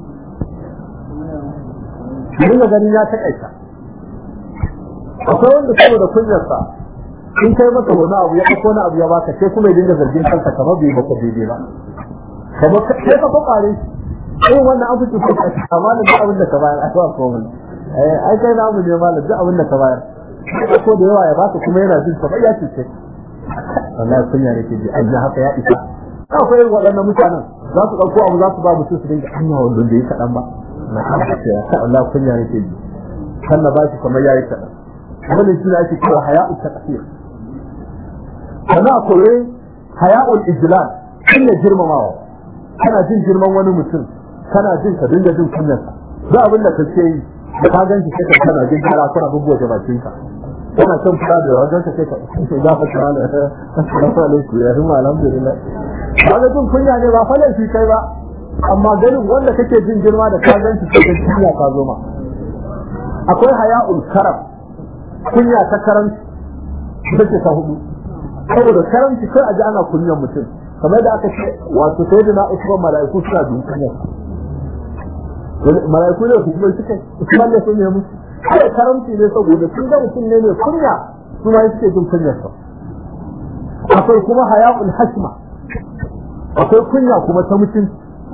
akwai wanda saboda kunyarsa in kai masa wani abu ya ɗauko wani abu ya baka sai kuma ya dinga zargin kansa kamar bai baka daidai ba kamar sai ka kwakware irin wannan abu ce kai amma da abin da ka bayar a zuwa komai ai kai na mu ne malam duk abin da ka bayar ko da yawa ya baka kuma yana jin kamar ya ce wallahi kunya ne ke ji an haka ya isa akwai waɗannan mutanen za su ɗauko abu za su ba mutum su dinga hanya wanda bai kaɗan ba na haka ce Allah kunya ne ke ji kan na ba shi kamar ya yi kaɗan wannan shi ne ake cewa haya'u takfir kana akwai haya'ul ijlal shine girmamawa kana jin girman wani mutum kana jin ka dinga jin kunyarsa da abin da kake yi da ka ganci sai ka kana jin kana bubuwa da bakinka kana son fara da wajen ka sai ka ga fa kana assalamu alaikum ya himma alhamdulillah kaga jin kunya ne ba falan shi kai ba amma ganin wanda kake jin girma da ka ganci sai ka kunya ka zo ma akwai haya'ul karam kunya ta karanci take ta hudu saboda karanci kai aji ana kunyan mutum kamar da aka ce wato sayyidina Usman malaiku suna jin kunya malaiku ne su kuma suke Usman ne sun yi musu kai karanci ne saboda sun ga mutum ne mai kunya su ma suke jin kunyar sa akwai kuma haya'ul hashma akwai kunya kuma ta mutunci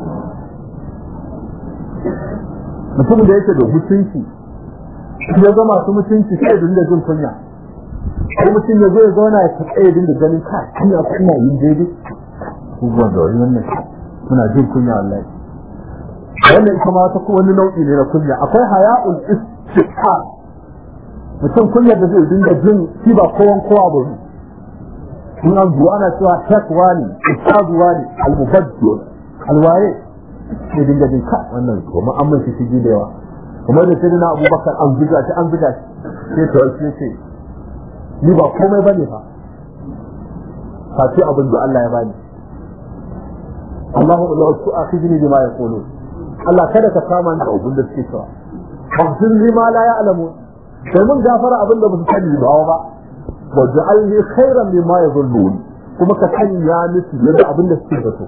mutum da yake da mutunci ya ga masu mutunci sai dinga jin kunya ko mutum ya zo ya zauna ya tsaye dinga ganin ka kunya yin daidai ko ba da wannan muna jin kunya wallahi wannan kuma ta wani nau'i ne na kunya akwai haya'ul istiqar mutum kunya da zai dinga jin shi ba kowa ba in an zuwa ana cewa takwa ne ustazuwa ne al-mubajjir alwaye sai dinga jin ka wannan kuma an mun shi da yawa kuma da sai na Abubakar an buga shi sai to sai ni ba komai bane fa face abin da Allah ya bani Allahu la tu'akhidni bima yaqulun Allah kada ka kama ni da abin da suke cewa faghfir li ma la ya'lamun sai mun gafara abin da ba su sani ba waj'alni khairan mimma yadhunnun kuma ka sanya musu yadda abin da suke so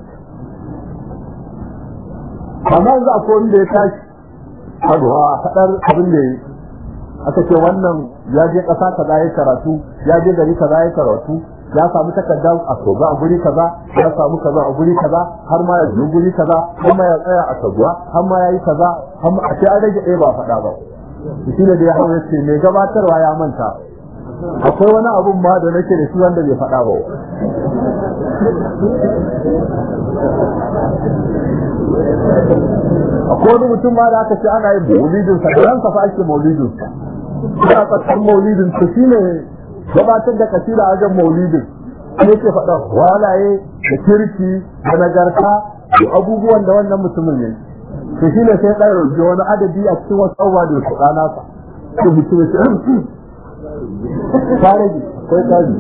amma yanzu akwai wanda ya tashi a hadar abin da aka ce wannan ya je kasa kaza ya karatu ya je gari kaza ya karatu ya samu takardar a soga a guri kaza ya samu kaza a guri kaza har ma ya je guri kaza har ma ya tsaya a sabuwa har ma ya yi kaza har ma a ce an rage ɗaya ba faɗa ba shi ne da ya hau ce mai gabatarwa ya manta akwai wani abun ma da nake da shi wanda bai faɗa ba akwai wani mutum ma da aka ce ana yin maulidin sa ran sa fa ake maulidin sa ya tsakar maulidin sa shine gabatar da kasida a wajen maulidin sai ke faɗa walaye da kirki da nagarta da abubuwan da wannan mutumin ne to shine sai ɗaya rubuta wani adadi a cikin wasu abubuwa da su ɗana sa to mutum ya ce tare da kai kaji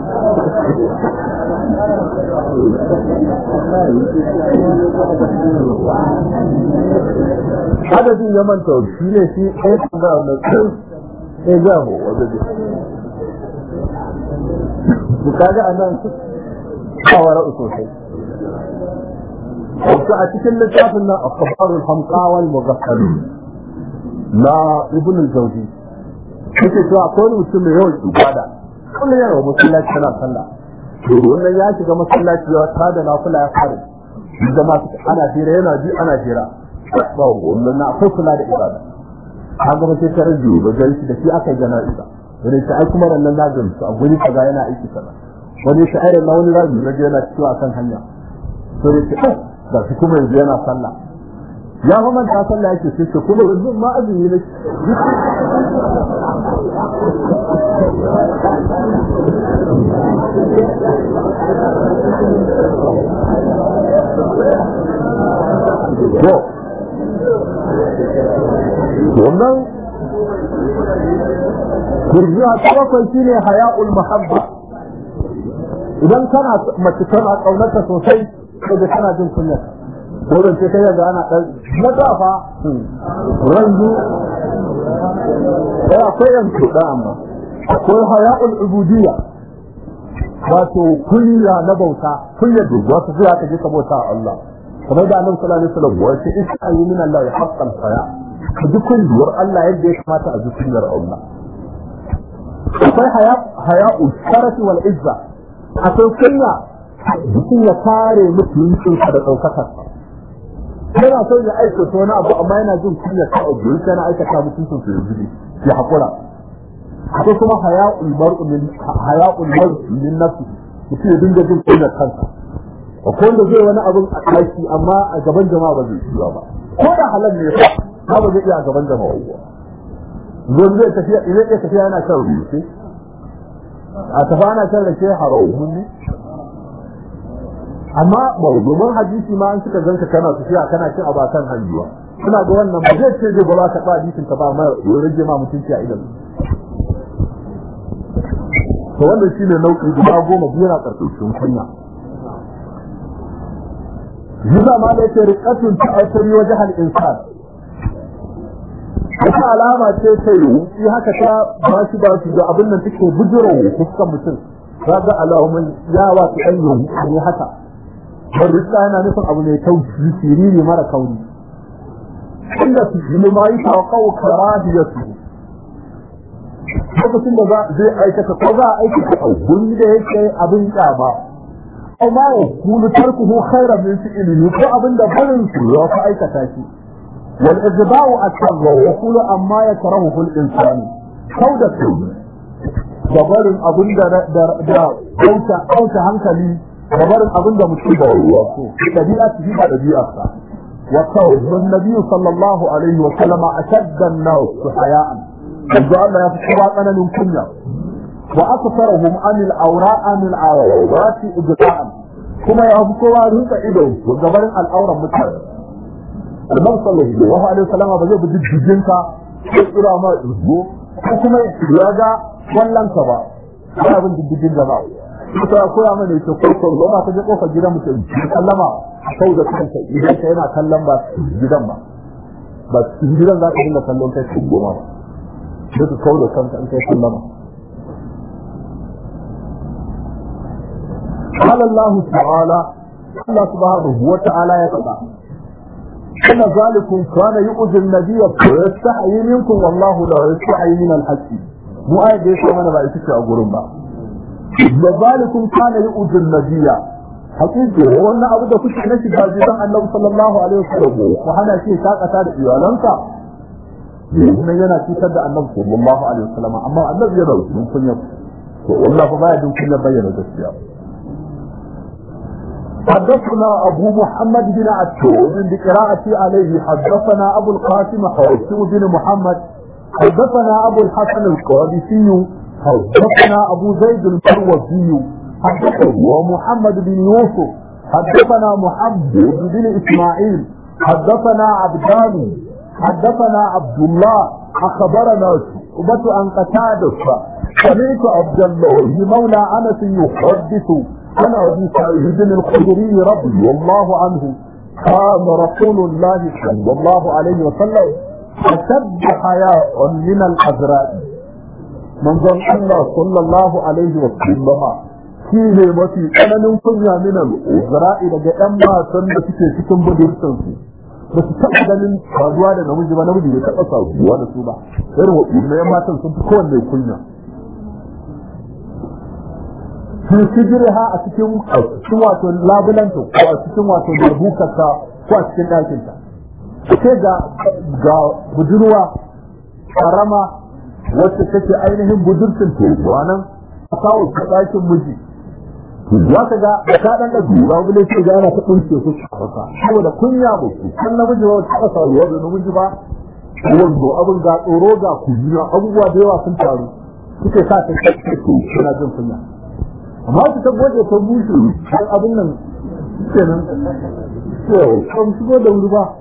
adadin ya manta shi ne shi ɗaya tambaya wannan ɗaya gamo wanda ne bukaga a nan kawara sosai wasu a cikin littafin nan a kabarul hamkawal mugaffari na ibn al-jawzi yake cewa akwai wani mutum mai yawan ibada kullum yana masallaci yana sallah to wannan ya shiga masallaci ya tada nafila ya fara zama ana jira yana ji ana jira ba wannan na akwai kula da ibada kaga ba sai ta rage ba gari da shi aka gana ida wani sai ai kuma nan na gani a guri kaza yana aiki kaza wani sai ai na wani rabi rage yana cewa akan hanya to ne sai da shi kuma yanzu yana sallah ya fa man ta sallah yake sai kuma yanzu ma azumi ne wannan kurjiya ta bakwai shine haya'ul mahabba idan kana mace tana kaunarta sosai ko da kana jin kunya ko da ce kai ga ana dan matafa ranzu akwai yan kuɗa amma akwai haya'ul ubudiyya wato kunya na bauta kunya dubuwa ta zuwa ta je ka bauta Allah kamar da Annabi sallallahu alaihi wasallam wace isa min Allah ya haqqal haya dukkan duwar Allah yadda ya kamata a zuciyar Allah akwai haya'ul sharaf wal izza akwai kunya mutum ya kare mutuncin da daukakar yana so ya aikata wani abu amma yana jin kunya ta abu yana aikata mutuncin su yanzu ya hakura akwai kuma haya'ul mar'u min nafsi mutum ya dinga jin kunya kansa akwai wanda zai wani abin a ɗaki amma a gaban jama'a ba zai shiga ba ko da halal ne ba ba zai iya a gaban jama'a ba zai zai tafiya idan ya tafiya yana kan rubuce a tafi ana kan rake haramun ne amma domin hadisi ma an suka zanka kana tafiya kana cin abu kan hanjuwa suna ga wannan ba zai ce zai ba ka ba hadisin ka ba mai rage ma mutunci a idan to wannan shine nau'i guda 10 biyu na karkashin kunya yuza ma da yake riqatun ta'assuri wajhal insan wata alama ce ta yi haka ta ba shi da abin nan take bujiro fuskan mutum kaga alamun yawa ta ɗan ne haka ban rika yana nufin abu mai taushi siriri mara kauri inda su yi ma yi tawakau karahiyatu lokacin da zai aikata ko za a aikata abun da yake abin kyama amma ya kulu tarkuhu khairan min fi'lihi ko abin da barin su ya fa aikata shi wal ijba'u at-tabwa wa kullu amma yakrahu al-insan kaudatu gabarin abin da kauta hankali gabarin abin da mutum da wato dabi'a su da dabi'arsa wa qawlun nabiy sallallahu alaihi wa sallama ashadda an-nas haya'an yanzu Allah ya fi kowa tsananin kunya wa aktsarahum anil awrati ijta'an kuma ya fi kowa rinka ido gabarin al'auran mutane Allah sallallahu alaihi wa sallama ba zai bi jijjinka sai kira ma izgo ko kuma ya ga wallan ka ba ba bin diddigin da ba to ya koya mana ce ko ba ta je kofar gidan mutum sallama sau da kanka idan ka yana kallon ba gidan ba gidan za ka dinga kallon kai shi goma da ka kawo da kanka in kai sallama قال الله تعالى الله سبحانه وتعالى يقول إن ذلكم كان يؤذي النبي ويستحيي منكم والله لا يستحيي من الحق mu ayat da yake mana ba ita ce a gurin ba da zalikum kana yu'dun nabiyya hakiki wannan abu da kuke na shiga jiran Annabi sallallahu alaihi wasallam ko hana shi sakata da iyalansa ne yana cikin da Annabi sallallahu alaihi wasallam amma Annabi yana cikin kunya to wallahi ba ya din kunya bayyana gaskiya حدثنا أبو محمد بن عتوب بقراءة عليه حدثنا أبو القاسم حسين بن محمد حدثنا أبو الحسن القادسي حدثنا أبو زيد الفروسي حدثنا ومحمد بن يوسف حدثنا محمد بن إسماعيل حدثنا عبدان حدثنا عبد الله أخبرنا شعبة عن قتادة سمعت عبد الله مولى أنس يحدث عن أبي سعيد الخدري رضي الله عنه كان رسول الله صلى الله عليه وسلم أشد حياء من الأزراء من ظن الله صلى الله عليه وسلم فيه متي أنا ننفذها من الأزراء لجأ أما سنة تكون بدرسنسي بس تأخذ من فادوان نمجي ونمجي يتأصل ونسوبة غيره إبن يما تنسل تكون لكلنا في سجرها أتكون سوات لابلانتو وأتكون وات مربوكة وأتكون لكنتا sai ga budurwa karama wacce take ainihin budurcin teku nan a kawo ɗakin miji za ka ga ta ɗan ɗaji ba wani ce ga ana ta ɗunce su haka saboda kunya mutu kan namiji ba wata ƙasa ruwa da namiji ba wanzu abin ga tsoro ga kujiya abubuwa da yawa sun taru suke sa ta ƙarfi su suna jin kunya amma su ta goge ta bushe har abin nan kenan kan shigo da wuri ba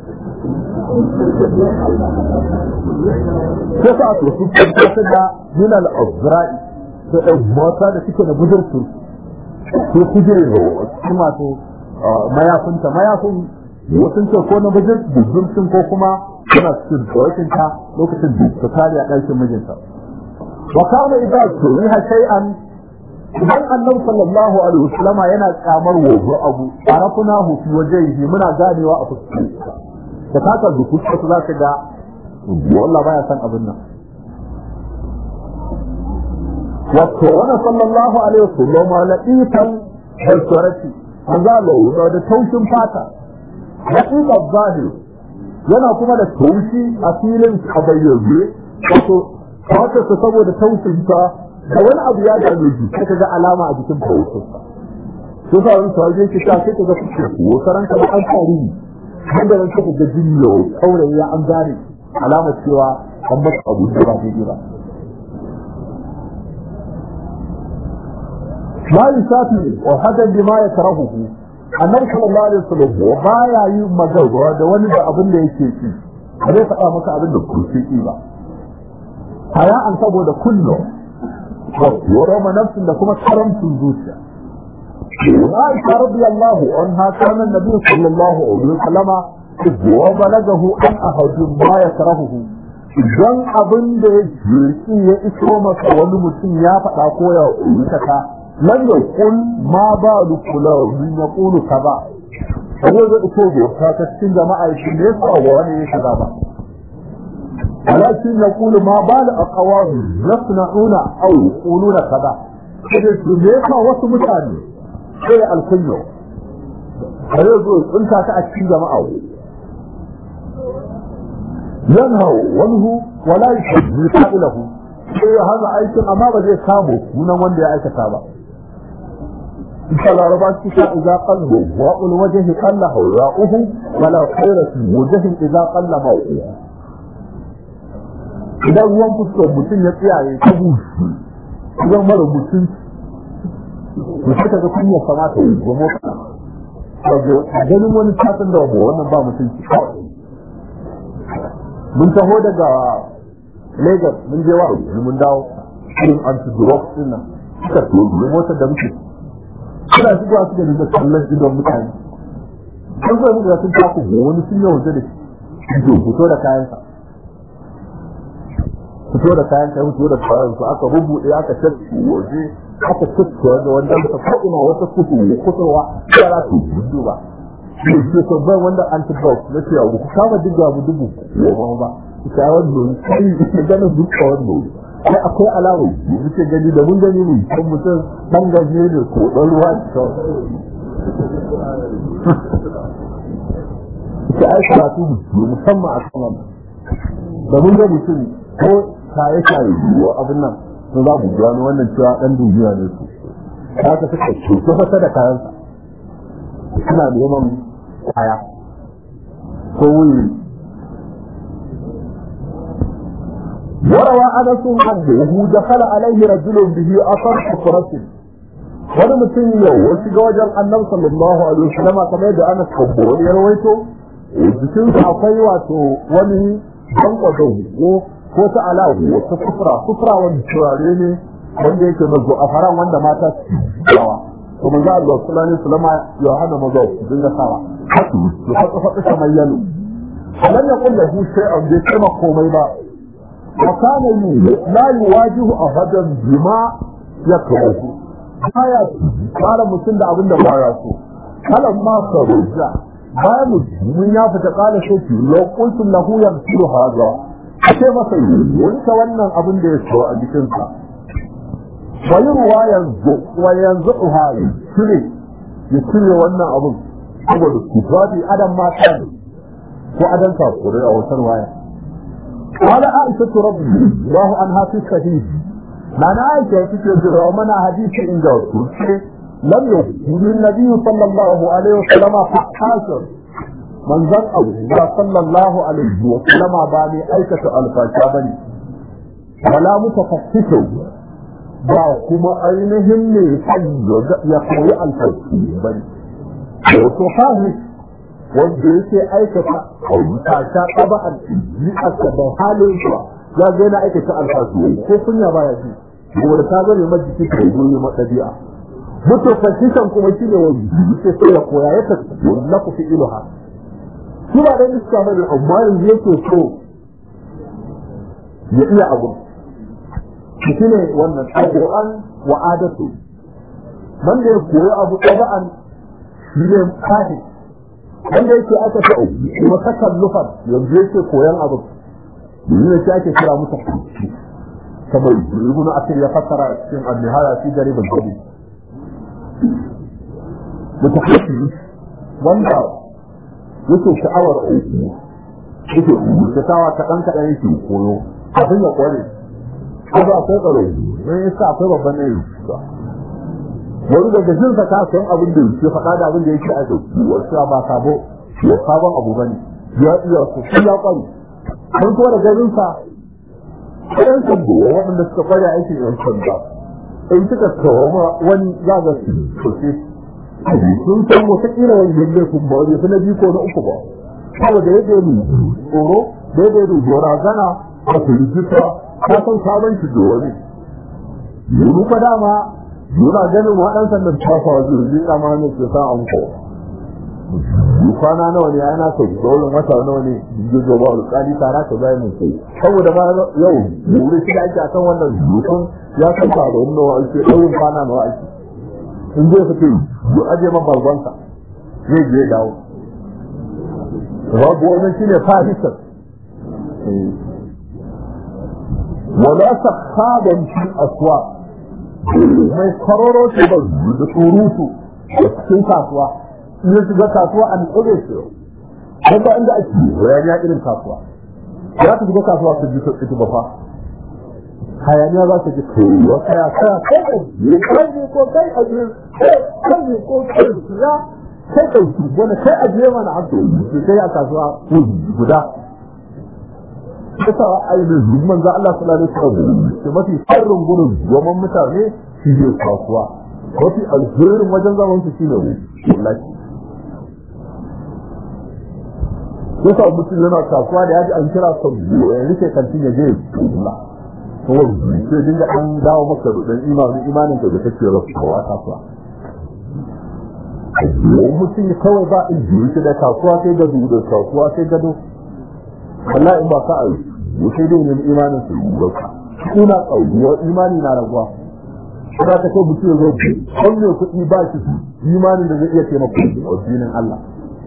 sai ka to su ta da min al-azra'i da mata da suke da budurci ko kujere kuma to mayafin wasu ce ko na budurcin ko kuma suna cikin tsoron ta lokacin da ta tare a ɗakin mijinta wa kana idan turiha shay'an idan annabi sallallahu alaihi wasallama yana kamar wazo abu arafunahu fi wajhihi muna ganewa a fuskarsa da kaka da fuskarsa za ka ga wallahi baya san abin nan wato wannan sallallahu alaihi wasallama latifan al-surati azalo da taushin fata latifan zahir yana kuma da taushi a filin a bayyane wato fata saboda taushin ta da wani abu ya dame shi sai kaga alama a jikin fawutarsa sai ka wani sauje ki ta sai kaga fuskar ko saran ka an tsari wanda ran ka ga jinyo kaurayi ya an gane alama cewa an maka abu da ba daidai ba la yusafi wa hadan bima yakrahuhu annabi sallallahu alaihi wasallam baya yi magana da wani da abin da yake ci zai faɗa maka abin da kuke ki ba haya an saboda kullum ورغم نفس لكم كرمت الزوجة. وعائشة رضي الله عنها كان النبي صلى الله عليه وسلم وبلغه أن أحد ما يكرهه idan abin da ya jirki ya iso maka wani mutum ya faɗa ko ya wuta lan ya kul ma ba da kula min ya kulu ka ba sai zai iso ga ta cikin jama'a shi ne ko wani ya shiga ba walakin ya kulu ma ba da aqwamu yasna'una aw yaquluna kaza sai su ne ka wasu mutane sai alkunyo sai zo tsinta ta a cikin jama'a ينهوا وله ولا يحب له هذا أيضا أما بدي كامو من وندي أيضا كابا إن شاء الله ربما إذا قلبه وأقول وجه قله راؤه ولا خير في وجه إذا قل موته إذا هو مستوى مسلم يطيع يتبوش إذا مر مسلم وحتى تكون يسماته وموتا أجل من الشاطن دوبه وأنا با مسلم mun taho daga Lagos mun je wa mun dawo irin anti-drug din nan suka tsoro motar da muke suna shigowa suka dinga kallon idon mutane sun zo muka sun taku wani sun yi waje da shi fito da kayansa fito da kayansa aka rubuɗe aka tafi waje aka tattara da wanda ta ko'ina wata kusurwa yara su duba shi ko ban wanda antidote na ce abu ku kama diga mu dubu ba ta wannan sai ganin duka wannan sai akwai alamu muke gani da mun gani ne kan mutum dan gaje ne ko dan ruwa to sai ai karatu musamman a kan da mun gani mutum ko kai abin nan to za ku gano wannan cewa dan duniya ne su haka suka ce ko fata da kayansa suna neman kaya ko wuri وروى أنس عنه دخل عليه رجل به أثر فرس wani mutum yau wasu ga wajen annabi sallallahu alaihi wasallam kamar da Anas kabbo ya rawaito jikin sa akwai wato wani bankwado ko ta alahu wata sufra wani turare ne wanda yake mazo a faran wanda mata su yawa to manzo Allah sallallahu alaihi wasallam ya hana mazo su dinga sawa su haka kamar yalo alam yaqul lahu shay'an bi kama komai ba وكان لا يواجه أحدا بما يكره baya fara mutum da abin da baya so kalan ma sarja bayan mun ya fita kala shoki lokacin lahu yamsiru haza sai masa wanda wannan abin da ya so a jikin sa bayin yanzu hali shine wannan abin saboda kufadi adam ma kan ko adan ka kore a wannan waya قال عائشة رضي الله عنها في الصحيح معنى عائشة تجرى ومنع حديث إن جاءت لم يكن النبي صلى الله عليه وسلم حاشر من ذنقه صلى الله عليه وسلم باني أيكة الفاشا بني ولا متفحشه باكما أينهم لحج يقوي الفاشا بني وتحاهش wanda yake aikata ta taba al'adiyarsa da halin sa ya ga yana aikata alfasu ko kunya baya ji wanda ta gane majiki ta yi madabi'a mutu fashikan kuma shi ne wani sai ya koya ya tafi na ku fi ilaha shi ba dan iska bane amma yanzu yake so ya iya abu shi ne wannan alquran wa adatu wanda ya koyi abu taba'an shi ne fahim wanda yake aka ta kuma takallufan yanzu yake koyan abu ne sai ake kira musu kamar ibn asir ya fassara cikin an-nihaya fi garib al-hadith mutahaddis wanda yake sha'awar yake sha'awa ta dan kadan yake koyo abin ya kware kaga akwai tsaro ne yasa akwai babban ne wani daga jinsa ta san abin da yake faɗa da abin da yake a dauki wasu ba sabon abu bane ya iya su ya kwari an ko da garin sa ɗan sabo waɗanda suka kware aikin yan sanda in suka kawo wani zaga su ce sun san wata kira wani yadda kun ba wani na biyu ko na uku ba saboda yadda yi tsoro da yadda yi gora zana a filifita ta san sabon shi da wani yanzu fa dama yana ganin waɗansan da ta fawa zurgi kama ne ke sa an ko kwana nawa ne ana kai dole wata nawa ne gizo ba alƙali tara ka zai mun kai saboda ba yau wuri shi da ake akan wannan dukkan ya san ba da wannan ake daurin kwana nawa ake in zai fito ya aje man balbansa zai je dawo babu wannan shine fahisar wala sakhaban fil aswaq mai karoro ce da surutu da cikin kasuwa in ya shiga kasuwa an tsore shi don ba inda ake hayaniya irin kasuwa za ta shiga kasuwa su ji ita ba fa hayaniya za ta ji kowa kaya kai ko kai ajiye kai ko kai ya kai ɗauki wani kai ajiye mana abdu su kai a kasuwa guda kusa ainihin manzo Allah sallallahu alaihi wasallam ce mafi sharrin gurin zaman mutane shi ne kasuwa mafi alherin wajen zaman su shine wallahi kusa mutum yana kasuwa da yaji an kira sa ya rike kantin ya je Allah to sai dinga an dawo maka da imanin ka da kake rafuwa kasuwa mutum kawai ba in juri da kasuwa sai da zuwa kasuwa sai gado wallahi in ba ka ai sai dai ne imanin su rubuta ina kauwa imani na raguwa kuma ka ce mutum zo wannan kuɗi ba shi imanin da zai iya taimaka a dinin Allah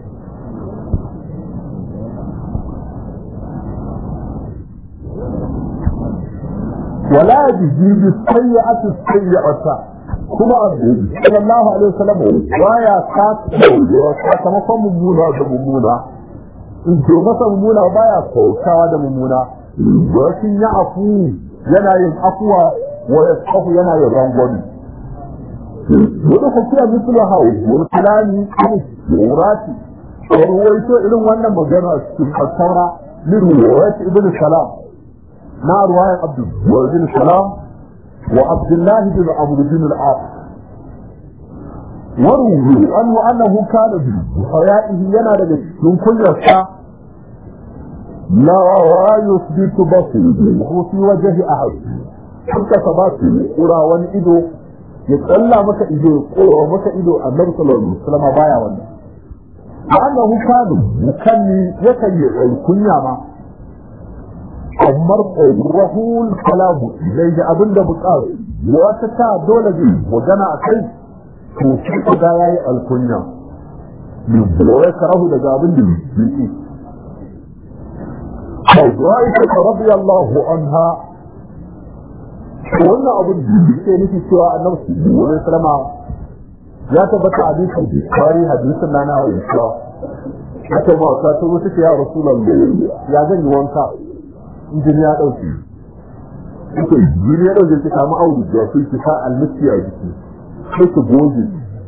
wala yajibu sayyi'atu sayyi'ata kuma annabi sallallahu alaihi wasallam waya ka sakamakon mummuna da mummuna in ce masa mummuna baya kautawa da mummuna wakin ya afu yana yin afuwa wa yasafu yana yin rangwami wanda ka kira mislu hawo wani kalami ne wurati ruwaito irin wannan magana cikin fassara min ruwayat ibn salam na ruwayat abdul ibn salam wa abdullah ibn amr ibn al-as وروي أنه كان بحيائه ينال من كل شيء لا يثبت بصره في وجه أحد حتى ثباته قرى وانئدو يتألى مكا إدو قرى مكا إدو النبي صلى الله عليه وسلم بايا وانا وأنه كان يكي الكنيا ما أمر قوله الكلام ليس أبن بقال واتتا دولة وجنا أكيد to shi da yayi alkunya wai karahu daga abin da yake Aisha radiyallahu anha wannan abin da yake nufi cewa Annabi sallallahu alaihi wasallam ya tabbata a hadisin Bukhari hadisin nana Aisha haka ma ka to wuce ya Rasulullahi ya zan yi wanka injin ya dauki ko jini ya dauke ki samu aure da su ki sa almisi a jiki sai ku goge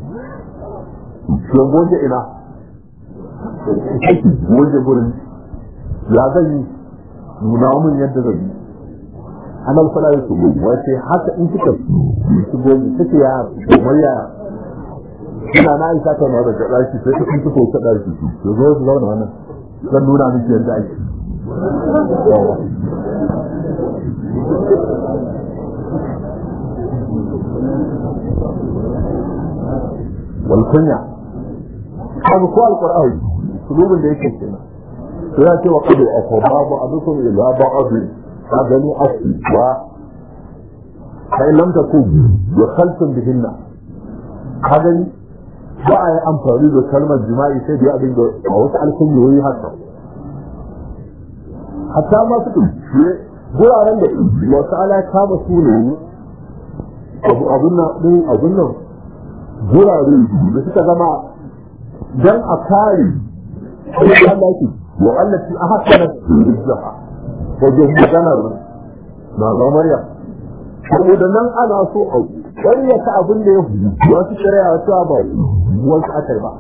ku goge ina sai ku goge gurin ya zai nuna mun yadda zai yi anal fala yake goge wace haka in kika ku goge take ya kamar ya ina na isa ta mara da daki sai ku fito ta daki ku zo ku zauna wannan zan nuna miki yadda ake والكنيا هذا هو القرآن سلوب اللي يكتنا سيأتي وقد أقرب بعضكم إلى بعض هذا له أصل فإن لم تكن دخلتم بهن هذا بقى أمثالي بكلمة جماعي سيدي أبين واسألكم يوي حتى ما تكن قول عن ذلك وسألها كام سولي أظن gurare da suka zama dan a kare Allah yake wa allati ahsanat rizqa wajen maganar na zamariya saboda nan ana so a ƙaryata abin da ya wasu shari'a ta ba wasu akai ba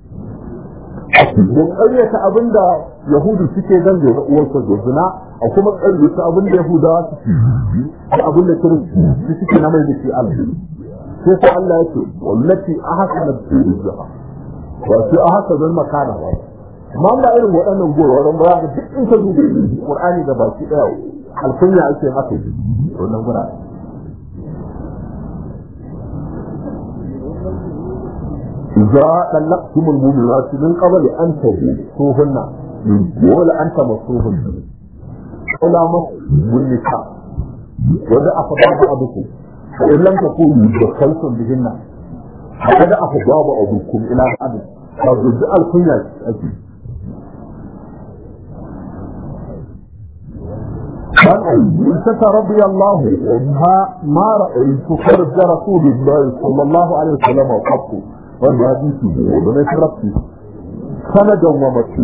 mun ƙaryata abin da yahudu suke zange da uwarsa da zina a kuma ƙaryata abin da yahudawa suke abin da kiristi suke na mai da shi Allah sai Allah yake wallati ahsanat rizqa wa sai ahsanat makana ba amma ba irin waɗannan guraren ba ga duk in ka dubi Qur'ani da baki daya alkunya ake maka wannan gurare إذا طلقتم المؤمنات من قبل أن تمسوهن ولا أن تمسوهن ولا مسوا النساء وإذا أفضل بعضكم فإن لم تكونوا دخلتم بهن فقد أفضل بعضكم إلى بعض فالرجاء الكنية قال عائشة رضي الله عنها ما رأيت خرج رسول الله صلى الله عليه وسلم وقفت والحديث ومن يتربي سندا ومتي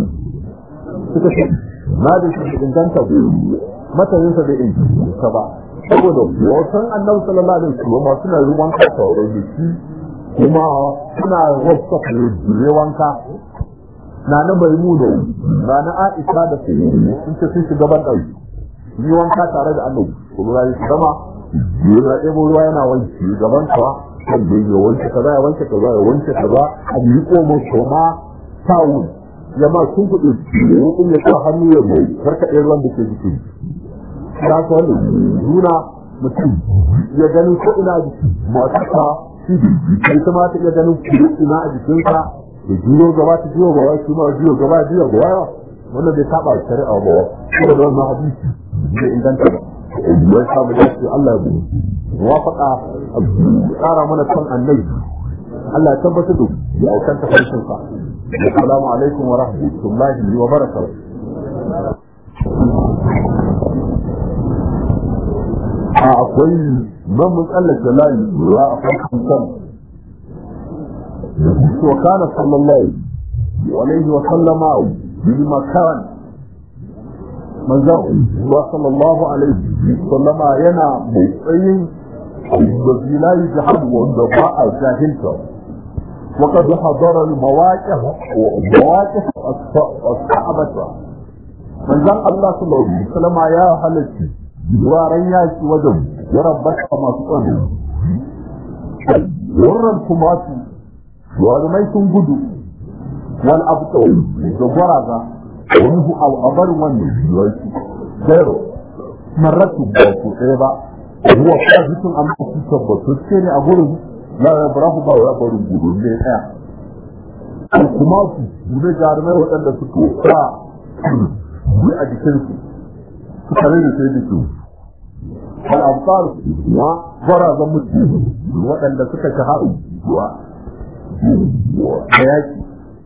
ما دي إن كانت متى ينسى بإن سبع saboda wasan annabi sallallahu alaihi wasallam suna ruwan kasa da shi kuma suna wasa da wanka na maimuna na Aisha da su sun ce sun shiga ban dauki yi wanka tare da annabi kuma ya yi gama yana ɗebo ruwa yana wanki gaban ka kan da ya wanke kaza ya wanke kaza ya wanke kaza a yi komo shoma tawun ya ma sun kuɗi hukun ya sa hannu ya mai karka ɗaya ruwan da ke jiki ya ka wani nuna mutum ya ganin ko ina jiki matasa shi kai ta ma ta iya ganin ina a jikinka da jiyo gaba ta jiyo gaba shi ma jiyo gaba wannan bai saba shari'a ba ko da wannan hadisi bai inganta ba ya samu dace Allah ya muwafaqa tsara mana kan annabi Allah ya tabbatar da ya aukan ta farkin sa assalamu alaikum wa rahmatullahi wa barakatuh akwai ban mutsallaka layi ya akwai kan وكان صلى الله عليه وسلم بالمكان من ذا صلى الله عليه وسلم ينا مصين الذي لا يجحد والدفاع جاهلته وقد حضر المواقف الصعبة من ذا الله صلى الله عليه وسلم يا حلتي ورياك ودم وربك ما تقول ورنكماتي ولمي تنقدوا والأبطال الزبرغة ومنه الأبر والنجوات غيره مرته بوكو إيبا هو فاجة أمام تثبت تسكيني أقول لا يبراه با ويبر الجدود ليه الكماسي ونجار ميه أن تتوقع ويأدي كنسي تخليني سيدتو والأبطال برغة مسلم وأن تتكهر hayaki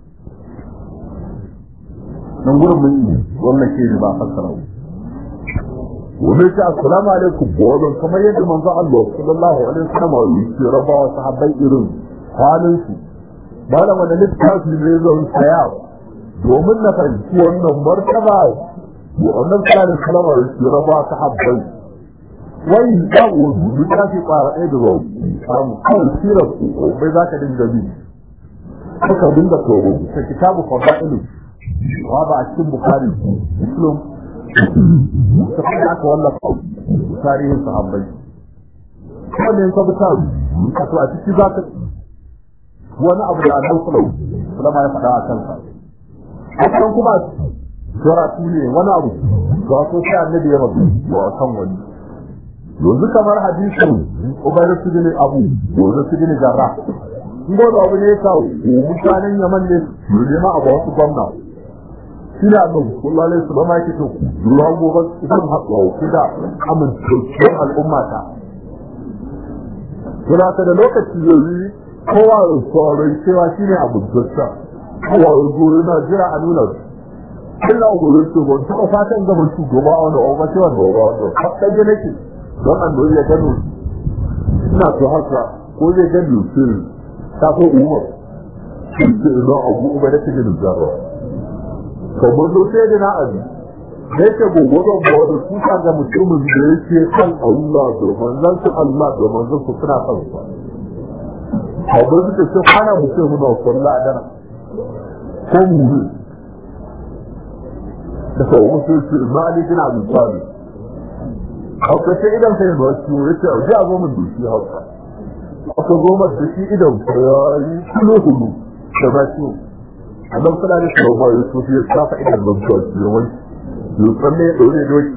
nan gurin mun yi wannan ke ba fassara wani ta assalamu alaikum wannan kamar yadda manzo Allah sallallahu alaihi wasallam ya raba wa sahabbai irin halin su bala wanda littafi ne zan saya domin na fahimci wannan martaba wannan sallallahu alaihi wasallam ya raba wa sahabbai wai da wani littafi fara ɗaya da zau samu kawai sirar bai za ka dinga bi suka dinga tsoro ta kitabu fadailu wa ba a cikin bukhari muslim ta kuma aka wallafa tarihin sahabbai wanda yin sabuta a to a ciki za ka wani abu da annabi sallallahu ya faɗa a kansa hakan kuma karatu ne wani abu ga so sai annabi ya rabu wa kan wani yanzu kamar hadisin ubayr ibn abu ibn jarrah ngodo abu ne kawo mutanen Yaman ne ma abu wasu gwamna shi da abu wallahi alaihi wasallam yake to ruwan gobe sun haɗuwa kida amintacciyar al'umma ta kuma da lokaci yayi kowa ya sauran cewa shine abu tsaka kowa ya gore na jira a nuna Allah gobe to ban ta fatan ga mun shugaba a wani ba cewa da wani hatta je nake don annabi ya gano ina to haka ko zai gano shi ta ko umar shi da abu ubai da cikin zaro kamar da sai da na abi sai ka gogo da da su ka ga mutumin da yake kan Allah da manzon su Allah da manzon su suna kan sa abu da ce kana mutum da sallallahu alaihi ko mu da ko mutum su mali dina bin sabi haka sai idan sai ba su yace a zo mun dushi haka aka goma da shi idan yayi kulu da ba shi Allah sallallahu alaihi wasallam ya so ya safa idan ban so shi wani yusan ne dole doki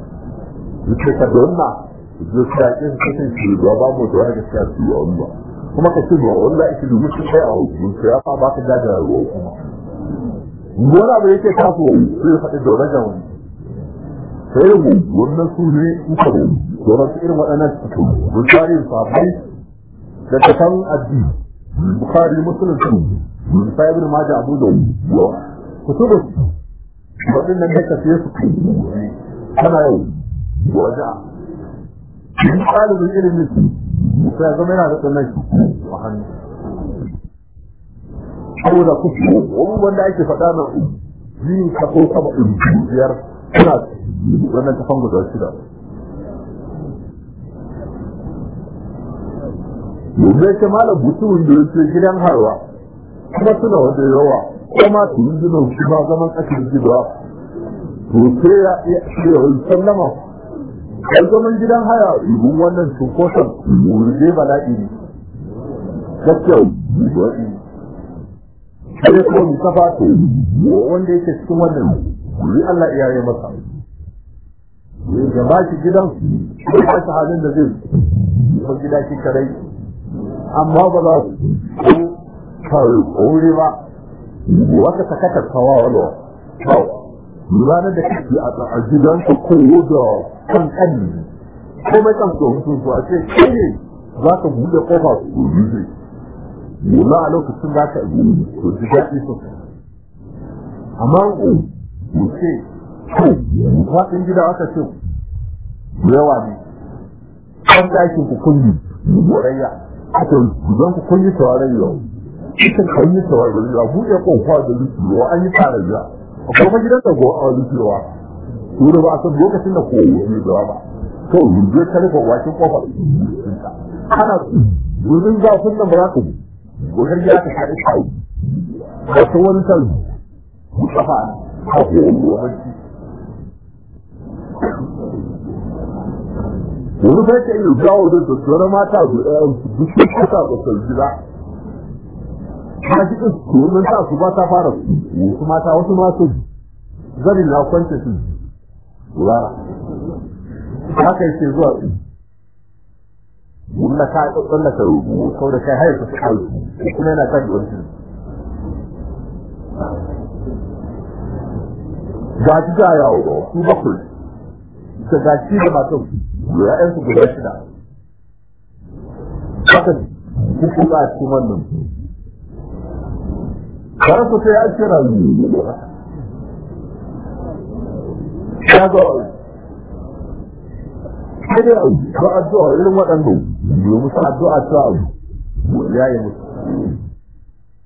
yace ka donna zuciya ce cikin shi ba mu da ga shi Allah kuma ka ce ba wanda ake dubu sun kai a hukun sai ya ba ka jaja ruwa kuma wani abu yake taso sai ya faɗi da raja wani sai da wannan su ne suka sauran su irin waɗannan su mun tarihin sahabbai da tafan addini bukhari muslim su sai ibn majah abu da kutubu waɗannan da ka fiye su kana yau waja in ɗalibin ilimin su sai zama yana da tsanani a hannu saboda wani wanda ake faɗa na jini ka ko saba biyar suna wannan tafan guda shida yanzu yake malam mutumin da yake gidan harwa kuma suna wanda yawa kuma su yi zina shi ba zaman ƙasar gida to sai ya iya sallama kai zaman gidan haya ibun wannan cunkoson wurje bala'i ne gaskiya sai kuma mustafa to wanda yake cikin wannan wuri Allah ya yi masa ya ba shi gidan ko ba shi halin da zai ko gida shi kadai amma ba za su kawai wuri ba wata sakata kawawa ranar da kake a gidan ka koyo da kan kanni ko mai kan so mutum so a ce kai ne za ka buɗe kofa su rufe wala a lokacin za ka to ji daɗi sosai amma ku ce faɗin gida aka ce yawa ne kan ɗakin ku kunyi warayya aka zan ku kunyi tawarayya ita kan yi tawarayya buɗe kofa da rufewa an yi tarayya akwai fa gidan da go a rufewa to da ba a san lokacin da ko ne da ba to yanzu ka rufe wakin kofar ana gurin zafin nan ba za ka gogar gida ka shaɗi shayi wato wani tal kafa a kowane wani sai ka yi gawo da tsoron mata su duk su kusa da sarjira ta cikin tsoron ta su ba ta fara wasu mata wasu masu zarin na kwance su lara haka yake zuwa su wanda ka tsallaka kau da kai haifu su kawo kuma yana kan wani ga ji ga yawo su bakwai da gashi da matan ya'yansu guda shida haka kuka a cikin wannan karfa sai ya ce rayu ya zo sai dai ba addu'a irin waɗanda yi musu addu'a ta abu ya yi musu